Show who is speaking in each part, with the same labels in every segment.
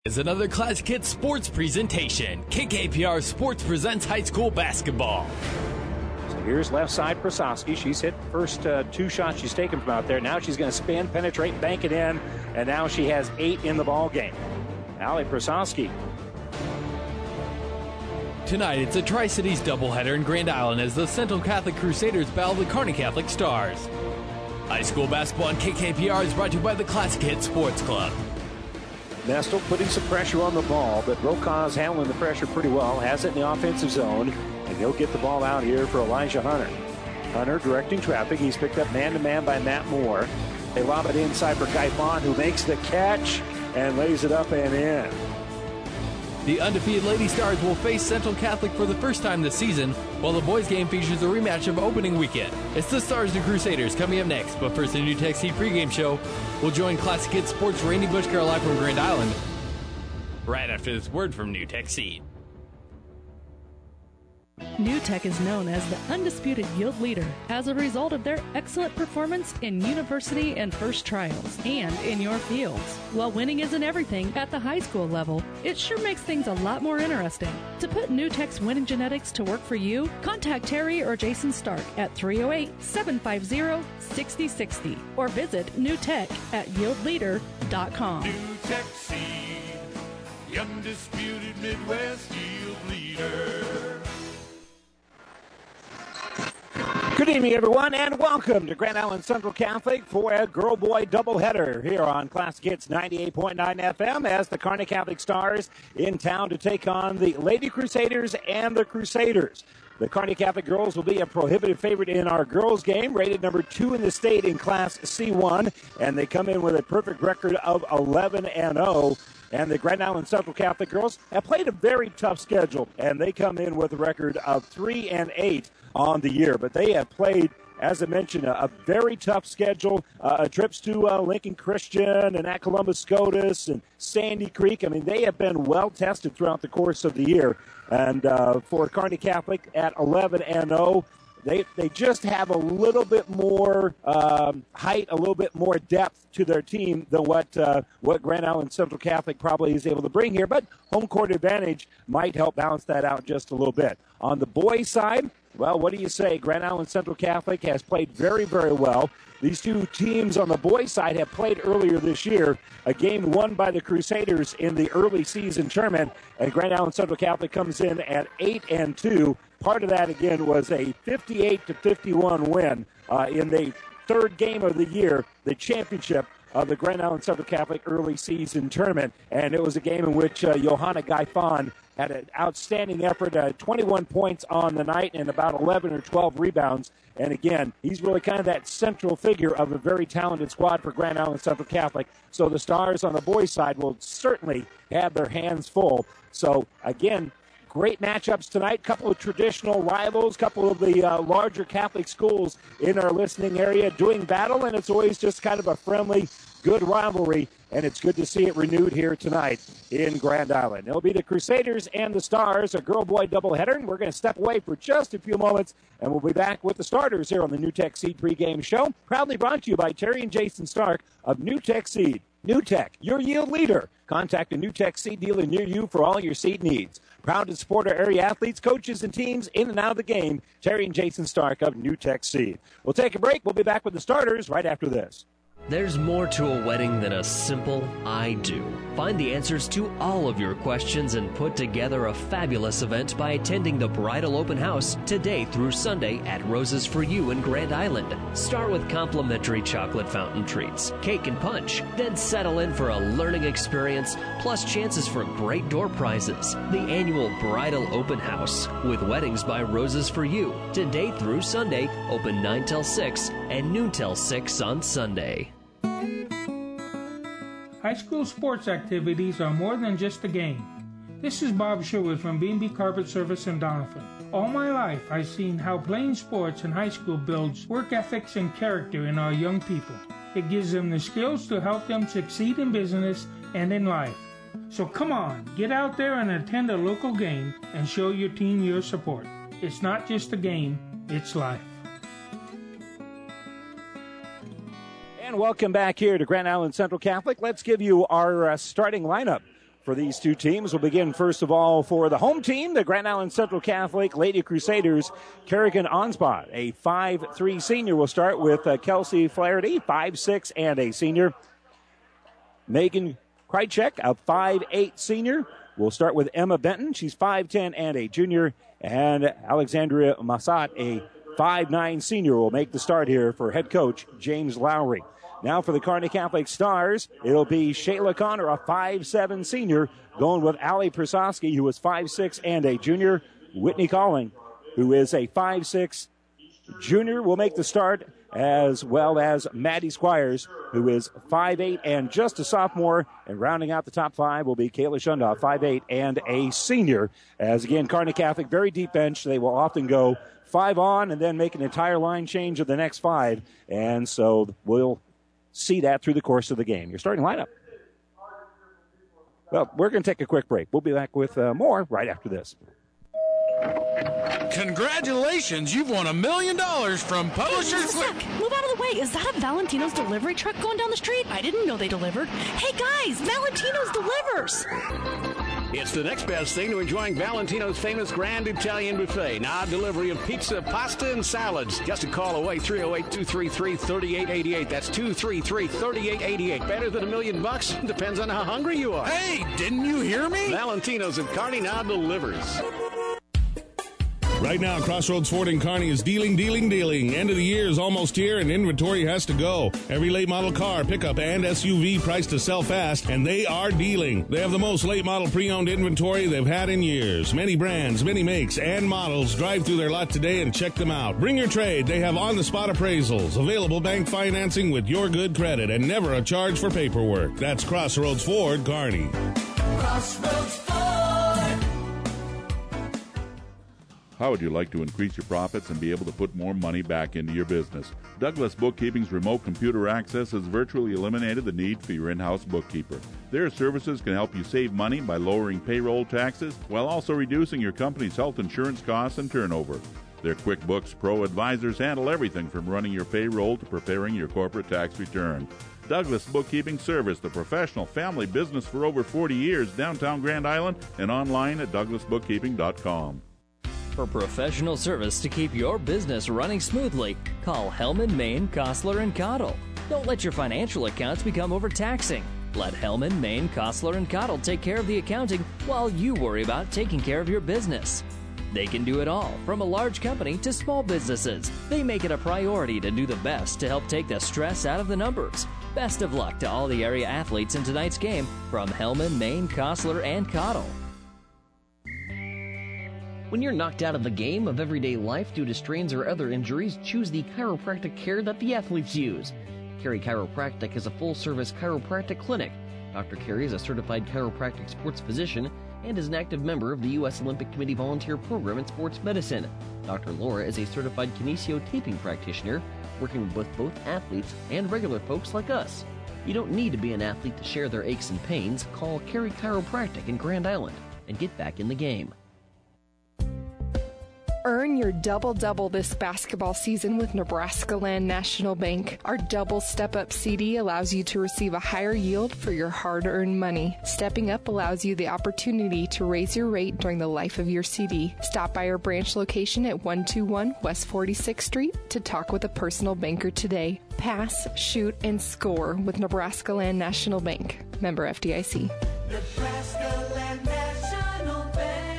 Speaker 1: Is another Classic Hits sports presentation. KKPR Sports presents high school basketball.
Speaker 2: So here's left side Prasowski. She's hit first two shots she's taken from out there. Now she's going to spin, penetrate, bank it in, and now she has 8 in the ball game. Allie Prasowski.
Speaker 1: Tonight, it's a Tri-Cities doubleheader in Grand Island as the Central Catholic Crusaders battle the Kearney Catholic Stars. High school basketball on KKPR is brought to you by the Classic Hits Sports Club.
Speaker 2: Nestle putting some pressure on the ball, but Brokaw's handling the pressure pretty well. Has it in the offensive zone, and he'll get the ball out here for Elijah Hunter. Hunter directing traffic. He's picked up man-to-man by Matt Moore. They lob it inside for Guy Vaughn, who makes the catch and lays it up and in.
Speaker 1: The undefeated Lady Stars will face Central Catholic for the first time this season, while the boys game features a rematch of opening weekend. It's the Stars and Crusaders coming up next, but first the New Tech Seed pregame show. We'll join Classic Hits Sports' Randy Bushkar live from Grand Island right after this word from New Tech Seed.
Speaker 3: New Tech is known as the undisputed yield leader as a result of their excellent performance in university and first trials and in your fields. While winning isn't everything at the high school level, it sure makes things a lot more interesting. To put New Tech's winning genetics to work for you, contact Terry or Jason Stark at 308-750-6060 or visit newtech at yieldleader.com.
Speaker 4: New Tech Seed, the undisputed Midwest yield leader.
Speaker 2: Good evening, everyone, and welcome to Grand Island Central Catholic for a girl-boy doubleheader here on Classic Hits 98.9 FM as the Kearney Catholic Stars in town to take on the Lady Crusaders and the Crusaders. The Kearney Catholic girls will be a prohibitive favorite in our girls game, rated number 2 in the state in Class C1, and they come in with a perfect record of 11-0. And the Grand Island Central Catholic girls have played a very tough schedule, and they come in with a record of 3-8 on the year. But they have played, as I mentioned, a very tough schedule. Trips to Lincoln Christian and at Columbus Scotus and Sandy Creek. I mean, they have been well tested throughout the course of the year. And for Kearney Catholic at 11-0, They just have a little bit more height, a little bit more depth to their team than what Grand Island Central Catholic probably is able to bring here. But home court advantage might help balance that out just a little bit. On the boys' side, well, what do you say? Grand Island Central Catholic has played very, very well. These two teams on the boys' side have played earlier this year, a game won by the Crusaders in the early season tournament, and Grand Island Central Catholic comes in at 8-2. Part of that, again, was a 58-51 win in the third game of the year, the championship of the Grand Island Central Catholic early season tournament. And it was a game in which Johanna Gaifan had an outstanding effort, 21 points on the night and about 11 or 12 rebounds. And again, he's really kind of that central figure of a very talented squad for Grand Island Central Catholic. So the Stars on the boys' side will certainly have their hands full. So again, great matchups tonight. Couple of traditional rivals, couple of the larger Catholic schools in our listening area doing battle, and it's always just kind of a friendly, good rivalry, and it's good to see it renewed here tonight in Grand Island. It'll be the Crusaders and the Stars, a girl-boy doubleheader, and we're going to step away for just a few moments, and we'll be back with the starters here on the New Tech Seed pregame show, proudly brought to you by Terry and Jason Stark of New Tech Seed. New Tech, your yield leader. Contact a New Tech Seed dealer near you for all your seed needs. Proud to support our area athletes, coaches, and teams in and out of the game. Terry and Jason Stark of New Tech Seed. We'll take a break. We'll be back with the starters right after this.
Speaker 5: There's more to a wedding than a simple I do. Find the answers to all of your questions and put together a fabulous event by attending the Bridal Open House today through Sunday at Roses for You in Grand Island. Start with complimentary chocolate fountain treats, cake and punch, then settle in for a learning experience, plus chances for great door prizes. The annual Bridal Open House with Weddings by Roses for You, today through Sunday, open 9 till 6 and noon till 6 on Sunday.
Speaker 6: High school sports activities are more than just a game. This is Bob Sherwood from B&B Carpet Service in Doniphan. All my life, I've seen how playing sports in high school builds work ethics and character in our young people. It gives them the skills to help them succeed in business and in life. So come on, get out there and attend a local game and show your team your support. It's not just a game, it's life.
Speaker 2: And welcome back here to Grand Island Central Catholic. Let's give you our starting lineup for these two teams. We'll begin first of all for the home team, the Grand Island Central Catholic Lady Crusaders. Kerrigan Onspot, a 5'3" senior, will start with Kelsey Flaherty, 5'6" and a senior. Megan Krychek, a 5'8" senior. We'll start with Emma Benton. She's 5'10" and a junior. And Alexandria Massat, a 5'9" senior, will make the start here for head coach James Lowry. Now for the Kearney Catholic Stars, it'll be Shayla Connor, a 5'7" senior, going with Allie Prasowski, who is 5'6" and a junior. Whitney Calling, who is a 5'6" junior, will make the start, as well as Maddie Squires, who is 5'8" and just a sophomore. And rounding out the top five will be Kayla Shundaw, 5'8" and a senior. As again, Kearney Catholic, very deep bench. They will often go 5 on and then make an entire line change of the next 5. And so we'll see that through the course of the game. Your starting lineup. Well, we're going to take a quick break. We'll be back with more right after this.
Speaker 7: Congratulations, you've won $1 million from Publishers.
Speaker 8: Move out of the way. Is that a Valentino's delivery truck going down the street? I didn't know they delivered. Hey guys, Valentino's delivers.
Speaker 9: It's the next best thing to enjoying Valentino's famous Grand Italian Buffet. Now delivery of pizza, pasta, and salads. Just a call away, 308-233-3888. That's 233-3888. Better than $1 million? Depends on how hungry you are.
Speaker 7: Hey, didn't you hear me?
Speaker 9: Valentino's at Kearney now delivers.
Speaker 10: Right now, Crossroads Ford in Kearney is dealing. End of the year is almost here, and inventory has to go. Every late model car, pickup, and SUV priced to sell fast, and they are dealing. They have the most late model pre-owned inventory they've had in years. Many brands, many makes, and models. Drive through their lot today and check them out. Bring your trade. They have on-the-spot appraisals, available bank financing with your good credit, and never a charge for paperwork. That's Crossroads Ford, Kearney.
Speaker 4: Crossroads Ford.
Speaker 11: How would you like to increase your profits and be able to put more money back into your business? Douglas Bookkeeping's remote computer access has virtually eliminated the need for your in-house bookkeeper. Their services can help you save money by lowering payroll taxes while also reducing your company's health insurance costs and turnover. Their QuickBooks Pro advisors handle everything from running your payroll to preparing your corporate tax return. Douglas Bookkeeping Service, the professional family business for over 40 years, downtown Grand Island, and online at douglasbookkeeping.com.
Speaker 5: For professional service to keep your business running smoothly, call Hellman, Maine, Kostler & Cottle. Don't let your financial accounts become overtaxing. Let Hellman, Maine, Kostler & Cottle take care of the accounting while you worry about taking care of your business. They can do it all, from a large company to small businesses. They make it a priority to do the best to help take the stress out of the numbers. Best of luck to all the area athletes in tonight's game from Hellman, Maine, Kostler & Cottle.
Speaker 12: When you're knocked out of the game of everyday life due to strains or other injuries, choose the chiropractic care that the athletes use. Carey Chiropractic is a full-service chiropractic clinic. Dr. Carey is a certified chiropractic sports physician and is an active member of the U.S. Olympic Committee Volunteer Program in Sports Medicine. Dr. Laura is a certified kinesiotaping practitioner, working with both athletes and regular folks like us. You don't need to be an athlete to share their aches and pains. Call Carey Chiropractic in Grand Island and get back in the game.
Speaker 13: Earn your double-double this basketball season with Nebraska Land National Bank. Our double step-up CD allows you to receive a higher yield for your hard-earned money. Stepping up allows you the opportunity to raise your rate during the life of your CD. Stop by our branch location at 121 West 46th Street to talk with a personal banker today. Pass, shoot, and score with Nebraska Land National Bank. Member FDIC.
Speaker 4: Nebraska Land National Bank.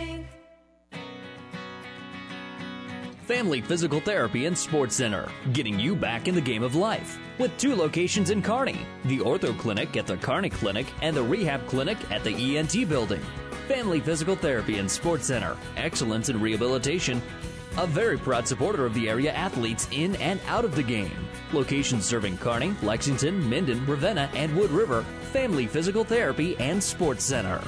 Speaker 5: Family Physical Therapy and Sports Center, getting you back in the game of life. With 2 locations in Kearney, the Ortho Clinic at the Kearney Clinic and the Rehab Clinic at the ENT Building. Family Physical Therapy and Sports Center, excellence in rehabilitation. A very proud supporter of the area athletes in and out of the game. Locations serving Kearney, Lexington, Minden, Ravenna, and Wood River. Family Physical Therapy and Sports Center.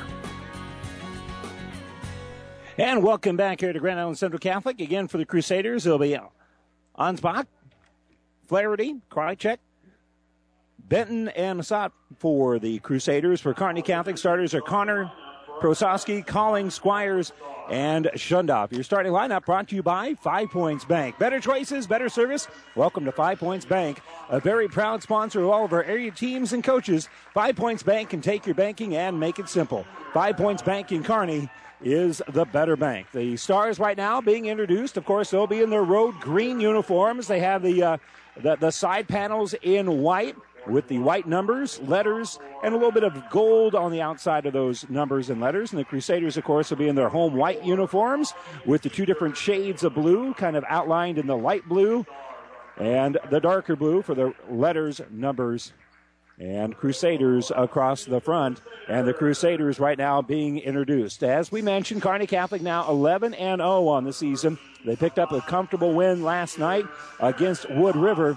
Speaker 2: And welcome back here to Grand Island Central Catholic. Again, for the Crusaders, it'll be Ansbach, Flaherty, Krychek, Benton, and Massat for the Crusaders. For Kearney Catholic, starters are Connor, Prososki, Calling, Squires, and Shundoff. Your starting lineup brought to you by 5 Points Bank. Better choices, better service. Welcome to 5 Points Bank, a very proud sponsor of all of our area teams and coaches. 5 Points Bank can take your banking and make it simple. 5 Points Bank in Kearney is the better bank. The Stars right now being introduced. Of course, they'll be in their road green uniforms. They have the side panels in white with the white numbers, letters, and a little bit of gold on the outside of those numbers and letters. And the Crusaders, of course, will be in their home white uniforms with the two different shades of blue kind of outlined in the light blue and the darker blue for the letters, numbers, and Crusaders across the front. And the Crusaders right now being introduced. As we mentioned, Kearney Catholic now 11-0 on the season. They picked up a comfortable win last night against Wood River.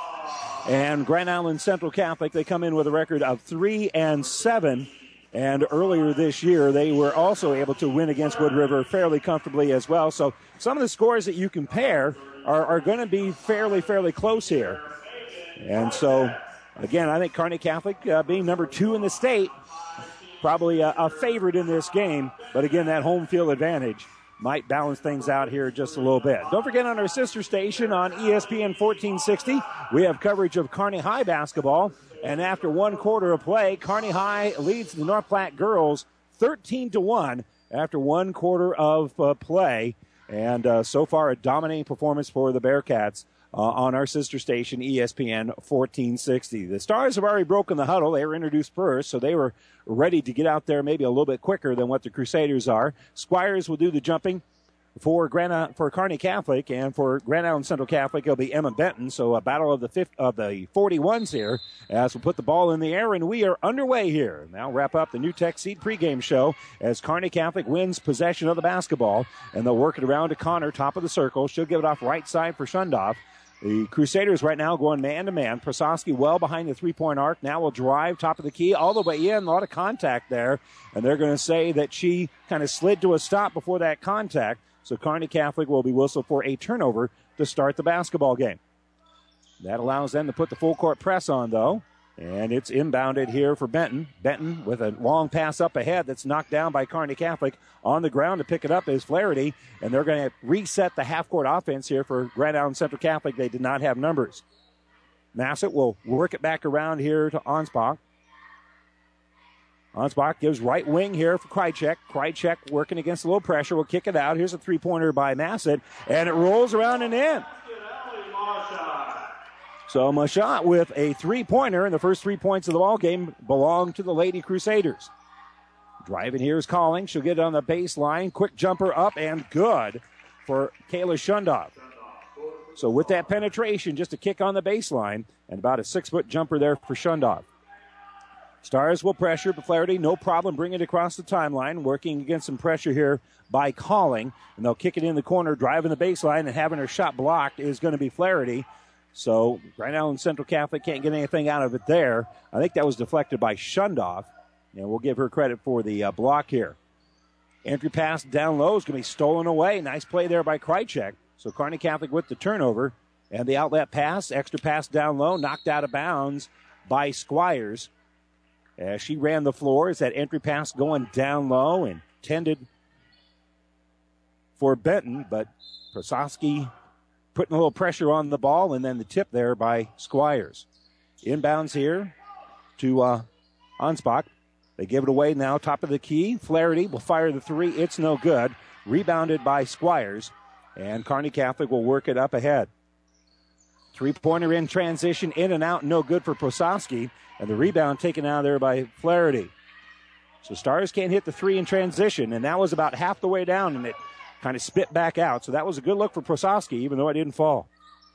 Speaker 2: And Grand Island Central Catholic, they come in with a record of 3-7. And earlier this year, they were also able to win against Wood River fairly comfortably as well. So some of the scores that you compare are going to be fairly close here. And so, again, I think Kearney Catholic, being number 2 in the state, probably a favorite in this game. But again, that home field advantage might balance things out here just a little bit. Don't forget, on our sister station on ESPN 1460, we have coverage of Kearney High basketball. And after one quarter of play, Kearney High leads the North Platte girls 13-1 after one quarter of play. And so far, a dominating performance for the Bearcats on our sister station, ESPN 1460. The Stars have already broken the huddle. They were introduced first, so they were ready to get out there maybe a little bit quicker than what the Crusaders are. Squires will do the jumping for Kearney Catholic, and for Grand Island Central Catholic, it'll be Emma Benton. So a battle of the 41s here as we put the ball in the air, and we are underway here. Now wrap up the New Tech Seed pregame show as Kearney Catholic wins possession of the basketball, and they'll work it around to Connor, top of the circle. She'll give it off right side for Shundoff. The Crusaders right now going man-to-man. Prososki well behind the three-point arc. Now will drive top of the key all the way in. A lot of contact there. And they're going to say that she kind of slid to a stop before that contact. So Kearney Catholic will be whistled for a turnover to start the basketball game. That allows them to put the full-court press on, though. And it's inbounded here for Benton. Benton with a long pass up ahead that's knocked down by Kearney Catholic. On the ground to pick it up is Flaherty. And they're going to reset the half-court offense here for Grand Island Central Catholic. They did not have numbers. Massett will work it back around here to Ansbach. Ansbach gives right wing here for Krychek. Krychek working against a little pressure. Will kick it out. Here's a three-pointer by Massett. And it rolls around and in. So Machat with a three-pointer, and the first 3 points of the ball game belong to the Lady Crusaders. Driving here is Calling. She'll get it on the baseline. Quick jumper up and good for Kayla Shundoff. So with that penetration, just a kick on the baseline and about a 6-foot jumper there for Shundoff. Stars will pressure, but Flaherty, no problem bringing it across the timeline, working against some pressure here by Calling. And they'll kick it in the corner, driving the baseline, and having her shot blocked is going to be Flaherty. So Grand Island Central Catholic can't get anything out of it there. I think that was deflected by Shundoff, and we'll give her credit for the block here. Entry pass down low is going to be stolen away. Nice play there by Krychek. So Kearney Catholic with the turnover, and the outlet pass, extra pass down low, knocked out of bounds by Squires. As she ran the floor, it's that entry pass going down low, intended for Benton, but Prososki putting a little pressure on the ball, and then the tip there by Squires. Inbounds here to Ansbach. They give it away now, top of the key. Flaherty will fire the three. It's no good. Rebounded by Squires, and Kearney Catholic will work it up ahead. Three-pointer in transition, in and out, no good for Prososki, and the rebound taken out there by Flaherty. So Stars can't hit the three in transition, and that was about half the way down, and it kind of spit back out. So that was a good look for Prososki, even though it didn't fall.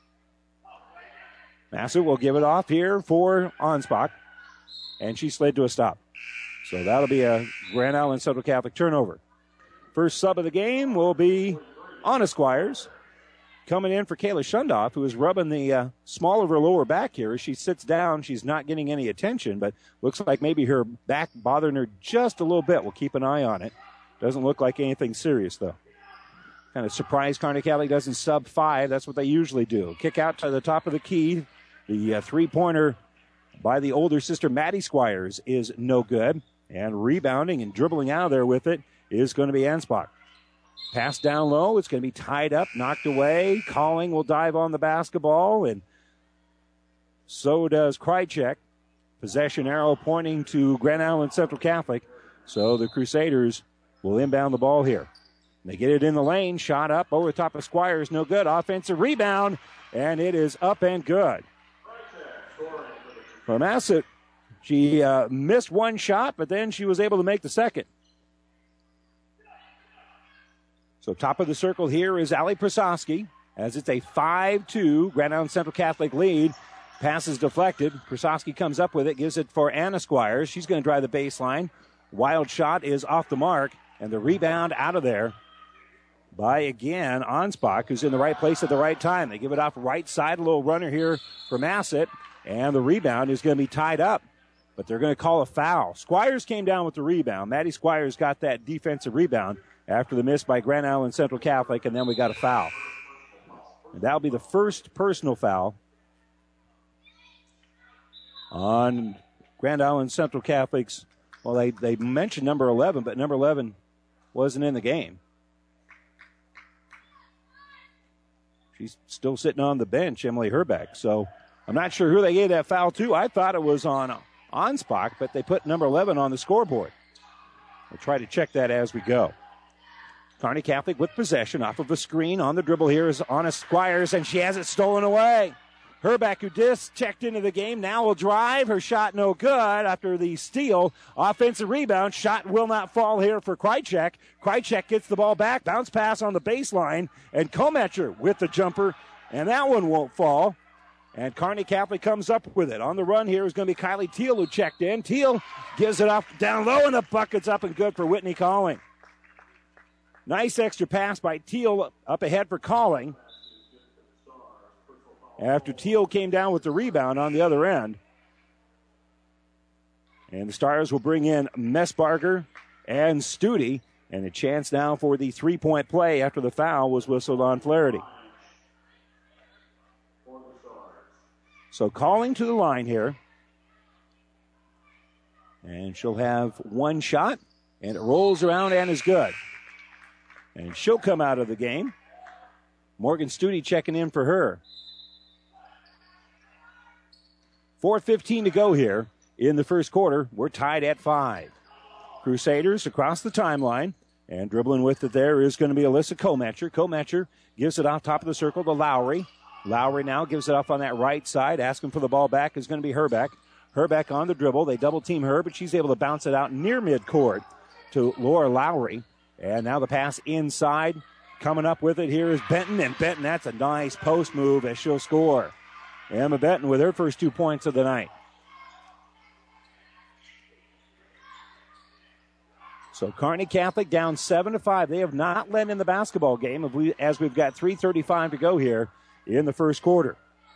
Speaker 2: Massett will give it off here for Ansbach, and she slid to a stop. So that'll be a Grand Island Central Catholic turnover. First sub of the game will be Anna Squires. Coming in for Kayla Shundoff, who is rubbing the small of her lower back here. As she sits down, she's not getting any attention, but looks like maybe her back bothering her just a little bit. We'll keep an eye on it. Doesn't look like anything serious, though. Kind of surprised Kearney Catholic doesn't sub 5. That's what they usually do. Kick out to the top of the key. The three-pointer by the older sister, Maddie Squires, is no good. And rebounding and dribbling out of there with it is going to be Ansbach. Pass down low. It's going to be tied up, knocked away. Calling will dive on the basketball, and so does Krychek. Possession arrow pointing to Grand Island Central Catholic. So the Crusaders will inbound the ball here. They get it in the lane. Shot up over the top of Squires. No good. Offensive rebound, and it is up and good. For Massett, she missed one shot, but then she was able to make the second. So top of the circle here is Allie Prasowski, as it's a 5-2 Grand Island Central Catholic lead. Pass is deflected. Prasowski comes up with it, gives it for Anna Squires. She's going to drive the baseline. Wild shot is off the mark, and the rebound out of there by, again, Ansbach, who's in the right place at the right time. They give it off right side, a little runner here for Massett, and the rebound is going to be tied up, but they're going to call a foul. Squires came down with the rebound. Maddie Squires got that defensive rebound after the miss by Grand Island Central Catholic, and then we got a foul. And that'll be the first personal foul on Grand Island Central Catholic's. Well, they mentioned number 11, but number 11 wasn't in the game. She's still sitting on the bench, Emily Herbeck. So I'm not sure who they gave that foul to. I thought it was on Ansbach, but they put number 11 on the scoreboard. We'll try to check that as we go. Kearney Catholic with possession off of a screen. On the dribble here is Anna Squires, and she has it stolen away. Herbeck, who just checked into the game, now will drive. Her shot no good after the steal. Offensive rebound. Shot will not fall here for Krychek. Krychek gets the ball back. Bounce pass on the baseline. And Kometcher with the jumper. And that one won't fall. And Kearney Catholic comes up with it. On the run here is going to be Kylie Teal, who checked in. Teal gives it off down low, and the bucket's up and good for Whitney Calling. Nice extra pass by Teal up ahead for Calling. After Teal came down with the rebound on the other end. And the Stars will bring in Messbarger and Studi. And a chance now for the three-point play after the foul was whistled on Flaherty. So Calling to the line here. And she'll have one shot. And it rolls around and is good. And she'll come out of the game. Morgan Studi checking in for her. 4:15 to go here in the first quarter. We're tied at 5. Crusaders across the timeline. And dribbling with it there is going to be Alyssa Kometcher. Kometcher gives it off top of the circle to Lowry. Lowry now gives it off on that right side. Asking for the ball back is going to be Herbeck. Herbeck on the dribble. They double team her, but she's able to bounce it out near midcourt to Laura Lowry. And now the pass inside. Coming up with it here is Benton. And Benton, that's a nice post move as she'll score. Emma Benton with her first 2 points of the night. So Kearney Catholic down 7-5. They have not led in the basketball game as we've got 3:35 to go here in the first quarter.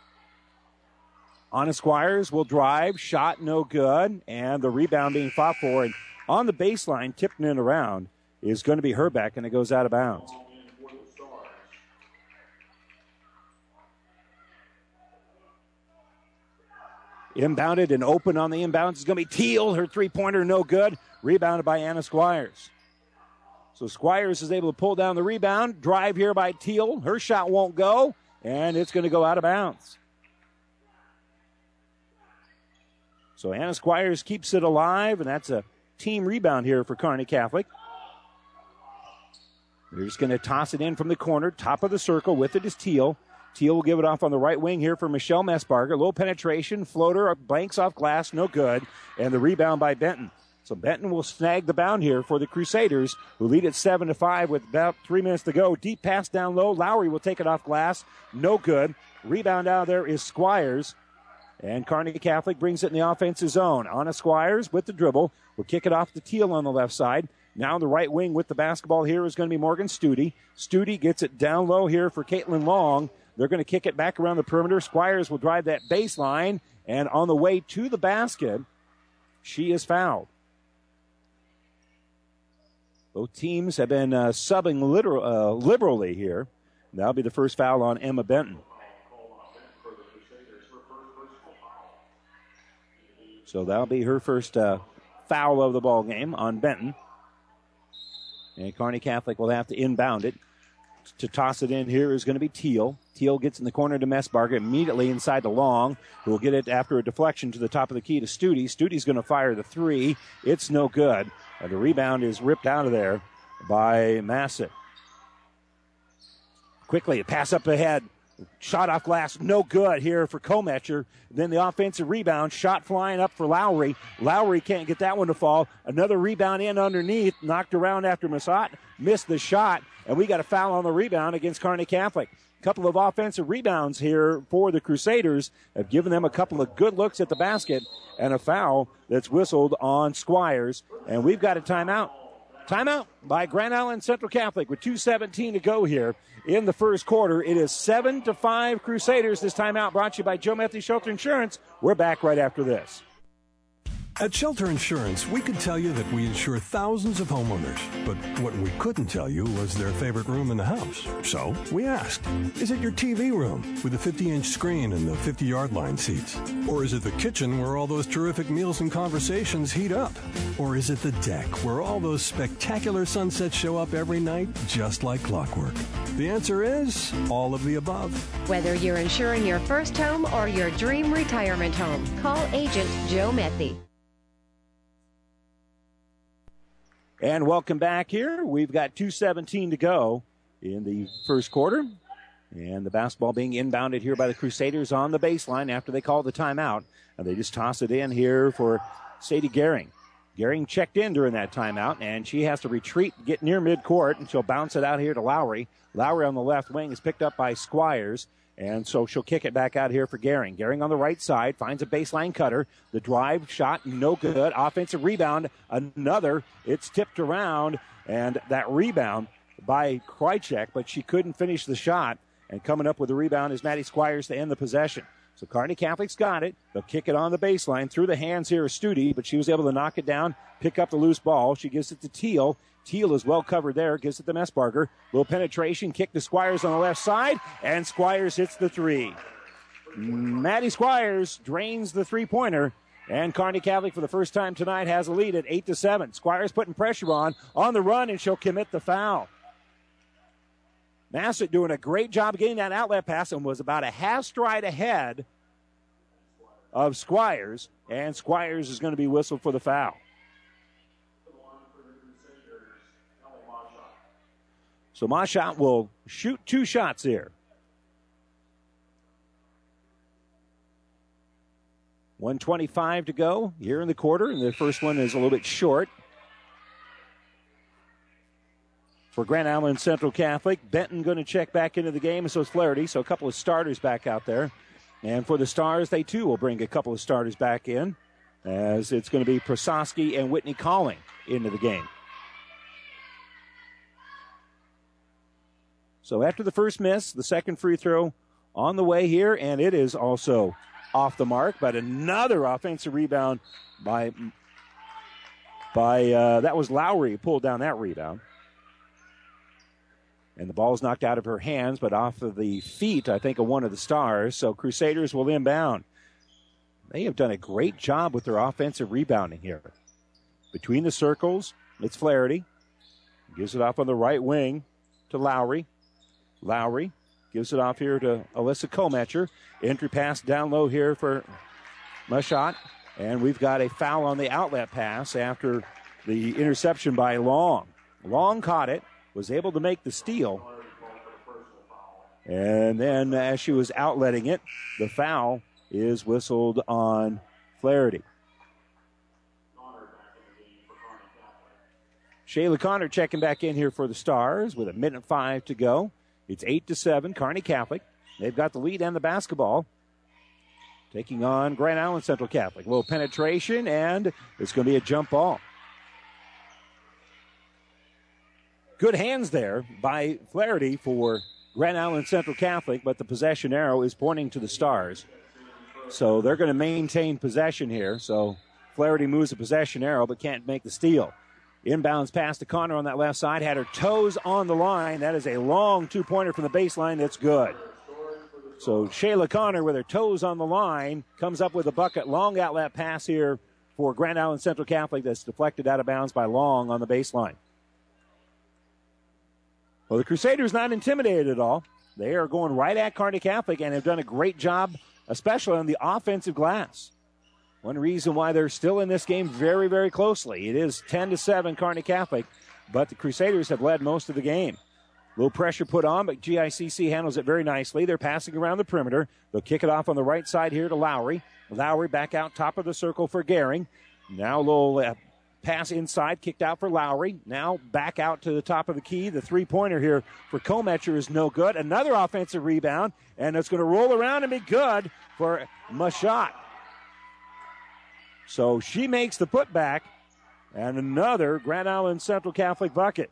Speaker 2: Anna Squires will drive. Shot no good. And the rebound being fought for. And on the baseline, tipping it around, is going to be Herbeck, and it goes out of bounds. Inbounded and open on the inbounds is going to be Teal. Her three-pointer no good. Rebounded by Anna Squires. So Squires is able to pull down the rebound. Drive here by Teal. Her shot won't go, and it's going to go out of bounds. So Anna Squires keeps it alive, and that's a team rebound here for Kearney Catholic. They're just going to toss it in from the corner. Top of the circle. With it is Teal. Teal will give it off on the right wing here for Michelle Messbarger. Low penetration, floater, banks off glass, no good. And the rebound by Benton. So Benton will snag the bound here for the Crusaders, who lead at 7-5 with about 3 minutes to go. Deep pass down low. Lowry will take it off glass. No good. Rebound out there is Squires. And Kearney Catholic brings it in the offensive zone. Anna Squires with the dribble. Will kick it off to Teal on the left side. Now on the right wing with the basketball here is going to be Morgan Studi. Studi gets it down low here for Caitlin Long. They're going to kick it back around the perimeter. Squires will drive that baseline. And on the way to the basket, she is fouled. Both teams have been subbing liberally here. That'll be the first foul on Emma Benton. So that'll be her first foul of the ball game on Benton. And Kearney Catholic will have to inbound it. To toss it in here is going to be Teal. Teal gets in the corner to Messbarger, immediately inside the long, who will get it after a deflection to the top of the key to Stute. Stute's going to fire the three. It's no good. And the rebound is ripped out of there by Massett. Quickly, a pass up ahead. Shot off glass, no good here for Kometcher. Then the offensive rebound, shot flying up for Lowry. Lowry can't get that one to fall. Another rebound in underneath, knocked around after Massat missed the shot, and we got a foul on the rebound against Kearney Catholic. A couple of offensive rebounds here for the Crusaders have given them a couple of good looks at the basket, and a foul that's whistled on Squires. And we've got a timeout. Timeout by Grand Island Central Catholic with 2:17 to go here in the first quarter. It is 7-5 Crusaders. This timeout brought to you by Joe Methy Shelter Insurance. We're back right after this.
Speaker 14: At Shelter Insurance, we could tell you that we insure thousands of homeowners, but what we couldn't tell you was their favorite room in the house. So we asked, is it your TV room with the 50-inch screen and the 50-yard line seats? Or is it the kitchen where all those terrific meals and conversations heat up? Or is it the deck where all those spectacular sunsets show up every night just like clockwork? The answer is all of the above.
Speaker 15: Whether you're insuring your first home or your dream retirement home, call Agent Joe Methy.
Speaker 2: And welcome back here. We've got 2:17 to go in the first quarter. And the basketball being inbounded here by the Crusaders on the baseline after they call the timeout. And they just toss it in here for Sadie Gehring. Gehring checked in during that timeout, and she has to retreat, get near midcourt, and she'll bounce it out here to Lowry. Lowry on the left wing is picked up by Squires. And so she'll kick it back out here for Gehring. Gehring on the right side finds a baseline cutter. The drive shot, no good. Offensive rebound, another. It's tipped around, and that rebound by Krychek, but she couldn't finish the shot. And coming up with the rebound is Maddie Squires to end the possession. So Kearney Catholic's got it. They'll kick it on the baseline. Through the hands here of Stute, but she was able to knock it down, pick up the loose ball. She gives it to Teal. Teal is well covered there, gives it to Messbarger. Little penetration, kick to Squires on the left side, and Squires hits the three. Maddie Squires drains the three-pointer, and Kearney Catholic for the first time tonight has a lead at 8-7. Squires putting pressure on the run, and she'll commit the foul. Massett doing a great job getting that outlet pass and was about a half stride ahead of Squires, and Squires is going to be whistled for the foul. So Mashot will shoot two shots here. 1:25 to go here in the quarter, and the first one is a little bit short. For Grand Island Central Catholic, Benton going to check back into the game, and so is Flaherty, so a couple of starters back out there. And for the Stars, they too will bring a couple of starters back in, as it's going to be Prososki and Whitney Calling into the game. So after the first miss, the second free throw on the way here, and it is also off the mark, but another offensive rebound by that was Lowry who pulled down that rebound. And the ball's knocked out of her hands, but off of the feet, I think, of one of the Stars. So Crusaders will inbound. They have done a great job with their offensive rebounding here. Between the circles, it's Flaherty. Gives it off on the right wing to Lowry. Lowry gives it off here to Alyssa Kometcher. Entry pass down low here for Mashot. And we've got a foul on the outlet pass after the interception by Long. Long caught it, was able to make the steal. And then as she was outletting it, the foul is whistled on Flaherty. Shayla Connor checking back in here for the Stars with 1:05 to go. It's 8-7, Kearney Catholic. They've got the lead and the basketball. Taking on Grand Island Central Catholic. A little penetration, and it's going to be a jump ball. Good hands there by Flaherty for Grand Island Central Catholic, but the possession arrow is pointing to the Stars. So they're going to maintain possession here. So Flaherty moves the possession arrow, but can't make the steal. Inbounds pass to Connor on that left side. Had her toes on the line. That is a long two-pointer from the baseline. That's good. So Shayla Connor with her toes on the line comes up with a bucket. Long outlet pass here for Grand Island Central Catholic that's deflected out of bounds by Long on the baseline. Well, the Crusaders not intimidated at all. They are going right at Kearney Catholic and have done a great job, especially on the offensive glass. One reason why they're still in this game very, very closely. It is 10-7 Kearney Catholic, but the Crusaders have led most of the game. A little pressure put on, but GICC handles it very nicely. They're passing around the perimeter. They'll kick it off on the right side here to Lowry. Lowry back out top of the circle for Gehring. Now a little pass inside, kicked out for Lowry. Now back out to the top of the key. The three-pointer here for Kometcher is no good. Another offensive rebound, and it's going to roll around and be good for Mashat. So she makes the putback, and another Grand Island Central Catholic bucket.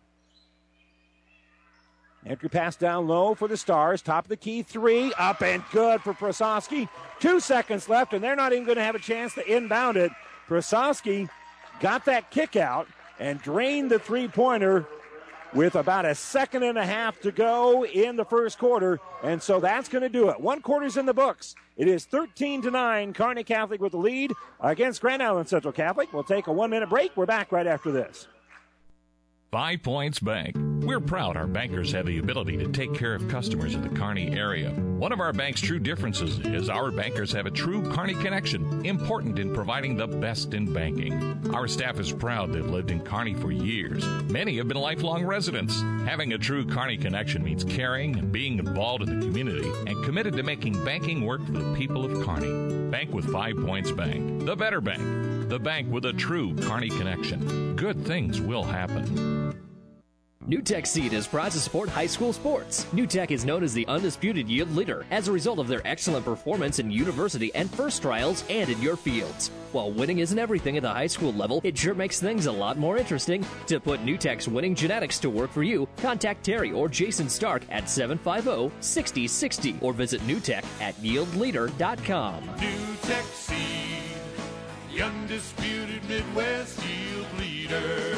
Speaker 2: Entry pass down low for the Stars. Top of the key, three. Up and good for Prososki. 2 seconds left, and they're not even going to have a chance to inbound it. Prososki got that kick out and drained the three-pointer with about a second and a half to go in the first quarter. And so that's going to do it. 1 quarter's in the books. It is 13-9. Kearney Catholic with the lead against Grand Island Central Catholic. We'll take a 1-minute break. We're back right after this.
Speaker 16: 5 Points Bank. We're proud our bankers have the ability to take care of customers in the Kearney area. One of our bank's true differences is our bankers have a true Kearney connection, important in providing the best in banking. Our staff is proud they've lived in Kearney for years. Many have been lifelong residents. Having a true Kearney connection means caring and being involved in the community and committed to making banking work for the people of Kearney. Bank with 5 Points Bank. The better bank. The bank with a true Kearney connection. Good things will happen.
Speaker 5: NewTek Seed is proud to support high school sports. NewTek is known as the undisputed yield leader as a result of their excellent performance in university and first trials and in your fields. While winning isn't everything at the high school level, it sure makes things a lot more interesting. To put NewTek's winning genetics to work for you, contact Terry or Jason Stark at 750-6060 or visit NewTek at yieldleader.com.
Speaker 4: NewTek Seed, the undisputed Midwest yield leader.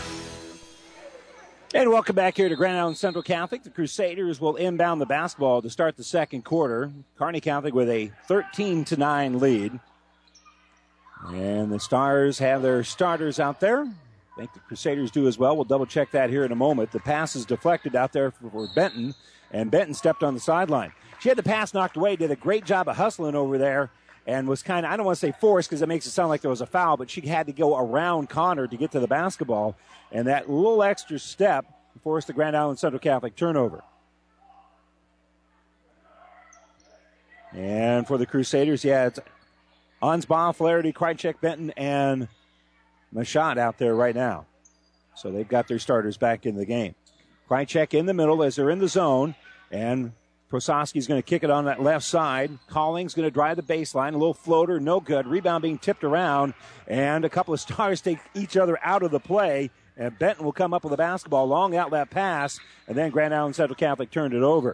Speaker 2: And welcome back here to Grand Island Central Catholic. The Crusaders will inbound the basketball to start the second quarter. Kearney Catholic with a 13-9 lead. And the Stars have their starters out there. I think the Crusaders do as well. We'll double check that here in a moment. The pass is deflected out there for Benton, and Benton stepped on the sideline. She had the pass knocked away, did a great job of hustling over there, and was kind of, I don't want to say forced because it makes it sound like there was a foul, but she had to go around Connor to get to the basketball. And that little extra step forced the Grand Island Central Catholic turnover. And for the Crusaders, it's Ansbaugh, Flaherty, Krychek, Benton, and Mashat out there right now. So they've got their starters back in the game. Krychek in the middle as they're in the zone, and Prososki's going to kick it on that left side. Collings going to drive the baseline. A little floater, no good. Rebound being tipped around, and a couple of Stars take each other out of the play. And Benton will come up with a basketball, long outlet pass, and then Grand Island Central Catholic turned it over.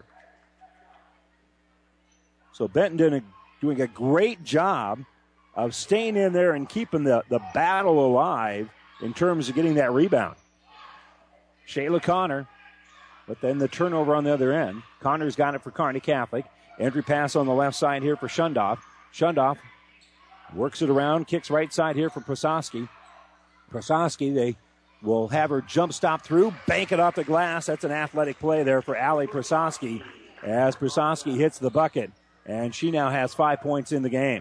Speaker 2: So Benton doing a great job of staying in there and keeping the battle alive in terms of getting that rebound. Shayla Connor, but then the turnover on the other end. Connor's got it for Kearney Catholic. Entry pass on the left side here for Shundoff. Shundoff works it around, kicks right side here for Prososki. Prososki, they will have her jump stop through, bank it off the glass. That's an athletic play there for Allie Prososki as Prososki hits the bucket. And she now has 5 points in the game.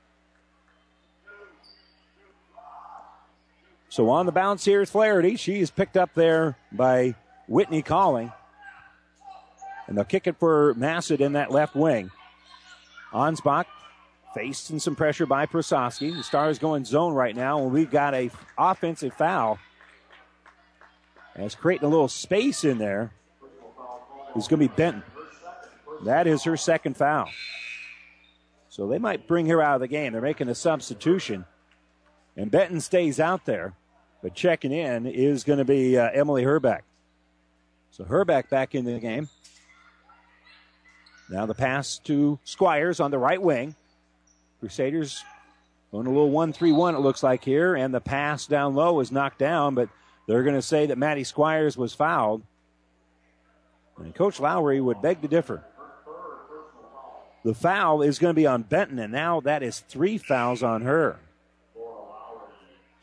Speaker 2: So on the bounce here is Flaherty. She is picked up there by Whitney Calling. And they'll kick it for Massett in that left wing. Ansbach facing some pressure by Prososki. The Stars going zone right now, and we've got a offensive foul. And it's creating a little space in there. It's going to be Benton. That is her second foul. So they might bring her out of the game. They're making a substitution. And Benton stays out there. But checking in is going to be Emily Herbeck. So Herbeck back in the game. Now the pass to Squires on the right wing. Crusaders going a little 1-3-1 it looks like here. And the pass down low is knocked down, but they're going to say that Maddie Squires was fouled. And Coach Lowry would beg to differ. The foul is going to be on Benton, and now that is 3 fouls on her.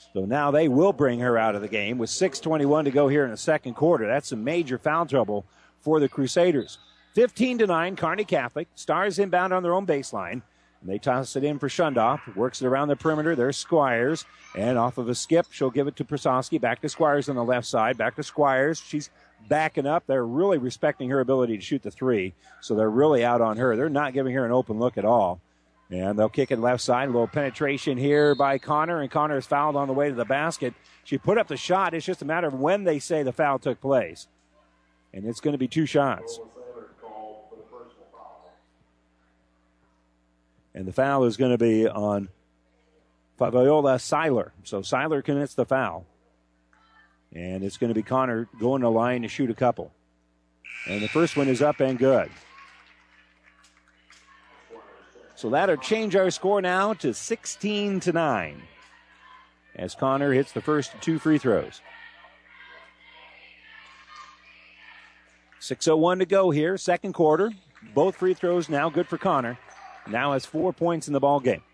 Speaker 2: So now they will bring her out of the game with 6:21 to go here in the second quarter. That's some major foul trouble for the Crusaders. 15-9, Kearney Catholic. Stars inbound on their own baseline. And they toss it in for Shundoff. Works it around the perimeter. There's Squires. And off of a skip, she'll give it to Prososki. Back to Squires on the left side. Back to Squires. She's backing up. They're really respecting her ability to shoot the three. So they're really out on her. They're not giving her an open look at all. And they'll kick it left side. A little penetration here by Connor. And Connor is fouled on the way to the basket. She put up the shot. It's just a matter of when they say the foul took place. And it's going to be 2 shots. And the foul is going to be on Fabiola Seiler. So Seiler commits the foul. And it's going to be Connor going to the line to shoot a couple. And the first one is up and good. So that'll change our score now to 16-9. As Connor hits the first 2 free throws. 6:01 to go here, second quarter. Both free throws now good for Connor. Now has 4 points in the ball game.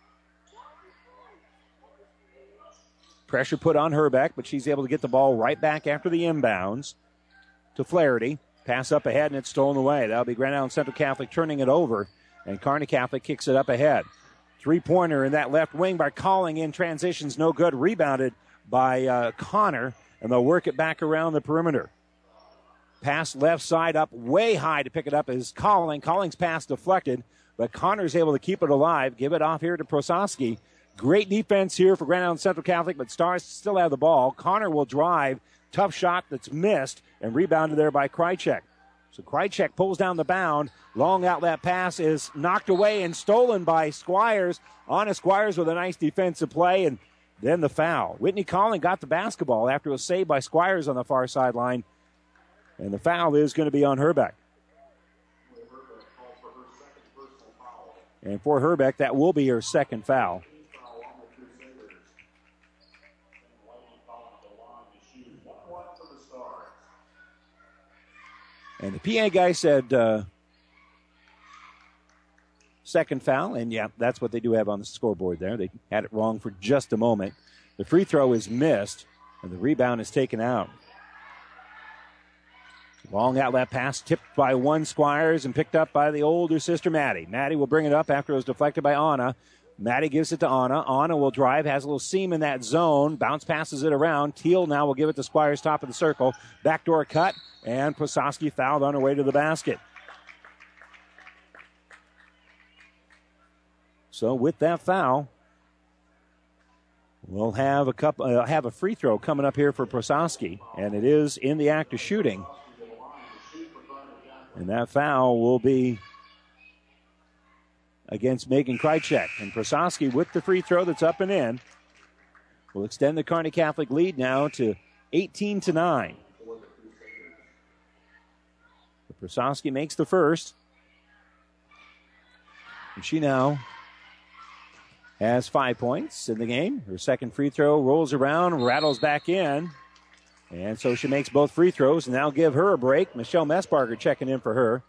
Speaker 2: Pressure put on Herbeck, but she's able to get the ball right back after the inbounds to Flaherty. Pass up ahead, and it's stolen away. That'll be Grand Island Central Catholic turning it over, and Kearney Catholic kicks it up ahead. Three-pointer in that left wing by Calling in transitions, no good. Rebounded by Connor, and they'll work it back around the perimeter. Pass left side up way high to pick it up is Calling. Calling's pass deflected, but Connor's able to keep it alive. Give it off here to Prososki. Great defense here for Grand Island Central Catholic, but Stars still have the ball. Connor will drive. Tough shot that's missed and rebounded there by Krychek. So Krychek pulls down the bound. Long outlet pass is knocked away and stolen by Squires. Anna Squires with a nice defensive play, and then the foul. Whitney Calling got the basketball after it was saved by Squires on the far sideline. And the foul is going to be on Herbeck. And for Herbeck, that will be her second foul. And the PA guy said second foul, and yeah, that's what they do have on the scoreboard there. They had it wrong for just a moment. The free throw is missed, and the rebound is taken out. Long outlet pass tipped by one Squires and picked up by the older sister, Maddie. Maddie will bring it up after it was deflected by Anna. Maddie gives it to Anna. Anna will drive, has a little seam in that zone. Bounce passes it around. Teal now will give it to Squires, top of the circle. Backdoor cut, and Prososki fouled on her way to the basket. So with that foul, we'll have a free throw coming up here for Prososki, and it is in the act of shooting. And that foul will be against Megan Krychek. And Prososki with the free throw that's up and in will extend the Kearney Catholic lead now to 18-9. Prososki makes the first. And she now has 5 points in the game. Her second free throw rolls around, rattles back in. And so she makes both free throws, and now give her a break. Michelle Messbarger checking in for her.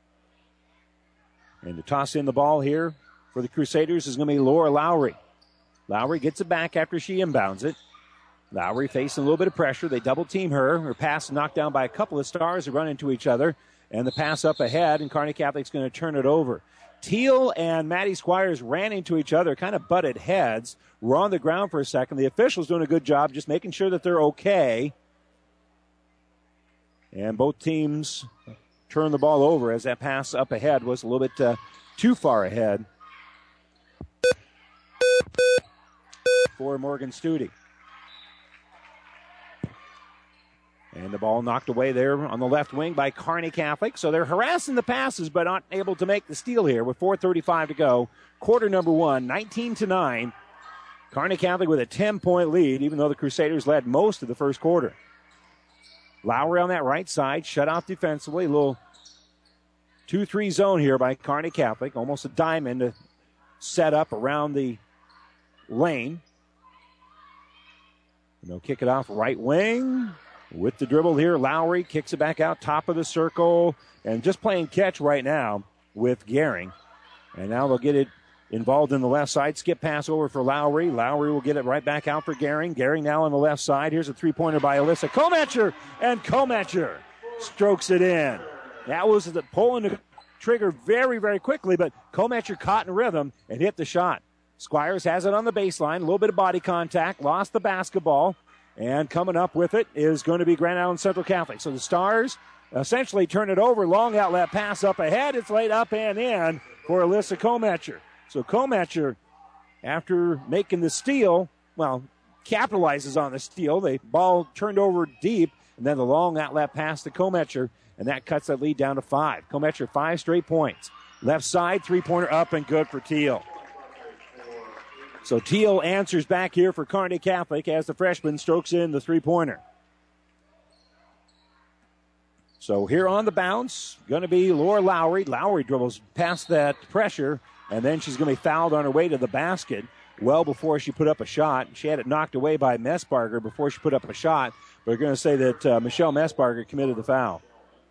Speaker 2: And to toss in the ball here for the Crusaders is going to be Laura Lowry. Lowry gets it back after she inbounds it. Lowry facing a little bit of pressure. They double team her. Her pass knocked down by a couple of Stars who run into each other. And the pass up ahead, and Kearney Catholic's going to turn it over. Teal and Maddie Squires ran into each other, kind of butted heads. Were on the ground for a second. The officials doing a good job just making sure that they're okay. And both teams turn the ball over as that pass up ahead was a little bit too far ahead for Morgan Studi. And the ball knocked away there on the left wing by Kearney Catholic. So they're harassing the passes but not able to make the steal here with 4:35 to go. Quarter number one, 19-9. Kearney Catholic with a 10-point lead, even though the Crusaders led most of the first quarter. Lowry on that right side, shut off defensively. A little 2-3 zone here by Kearney Catholic. Almost a diamond to set up around the lane. And they'll kick it off right wing. With the dribble here, Lowry kicks it back out, top of the circle. And just playing catch right now with Gehring. And now they'll get it involved in the left side. Skip pass over for Lowry. Lowry will get it right back out for Gehring. Gehring now on the left side. Here's a three-pointer by Alyssa Komacher, and Komacher strokes it in. That was pulling the trigger very, very quickly, but Komacher caught in rhythm and hit the shot. Squires has it on the baseline. A little bit of body contact. Lost the basketball. And coming up with it is going to be Grand Island Central Catholic. So the Stars essentially turn it over. Long outlet pass up ahead. It's laid up and in for Alyssa Komacher. So Komacher, after making the steal, capitalizes on the steal. The ball turned over deep, and then the long outlet pass to Komacher, and that cuts that lead down to 5. Komacher, 5 straight points. Left side, three-pointer up and good for Teal. So Teal answers back here for Kearney Catholic as the freshman strokes in the three-pointer. So here on the bounce, going to be Laura Lowry. Lowry dribbles past that pressure, and then she's going to be fouled on her way to the basket well before she put up a shot. She had it knocked away by Messbarger before she put up a shot, but we're going to say that Michelle Messbarger committed the foul.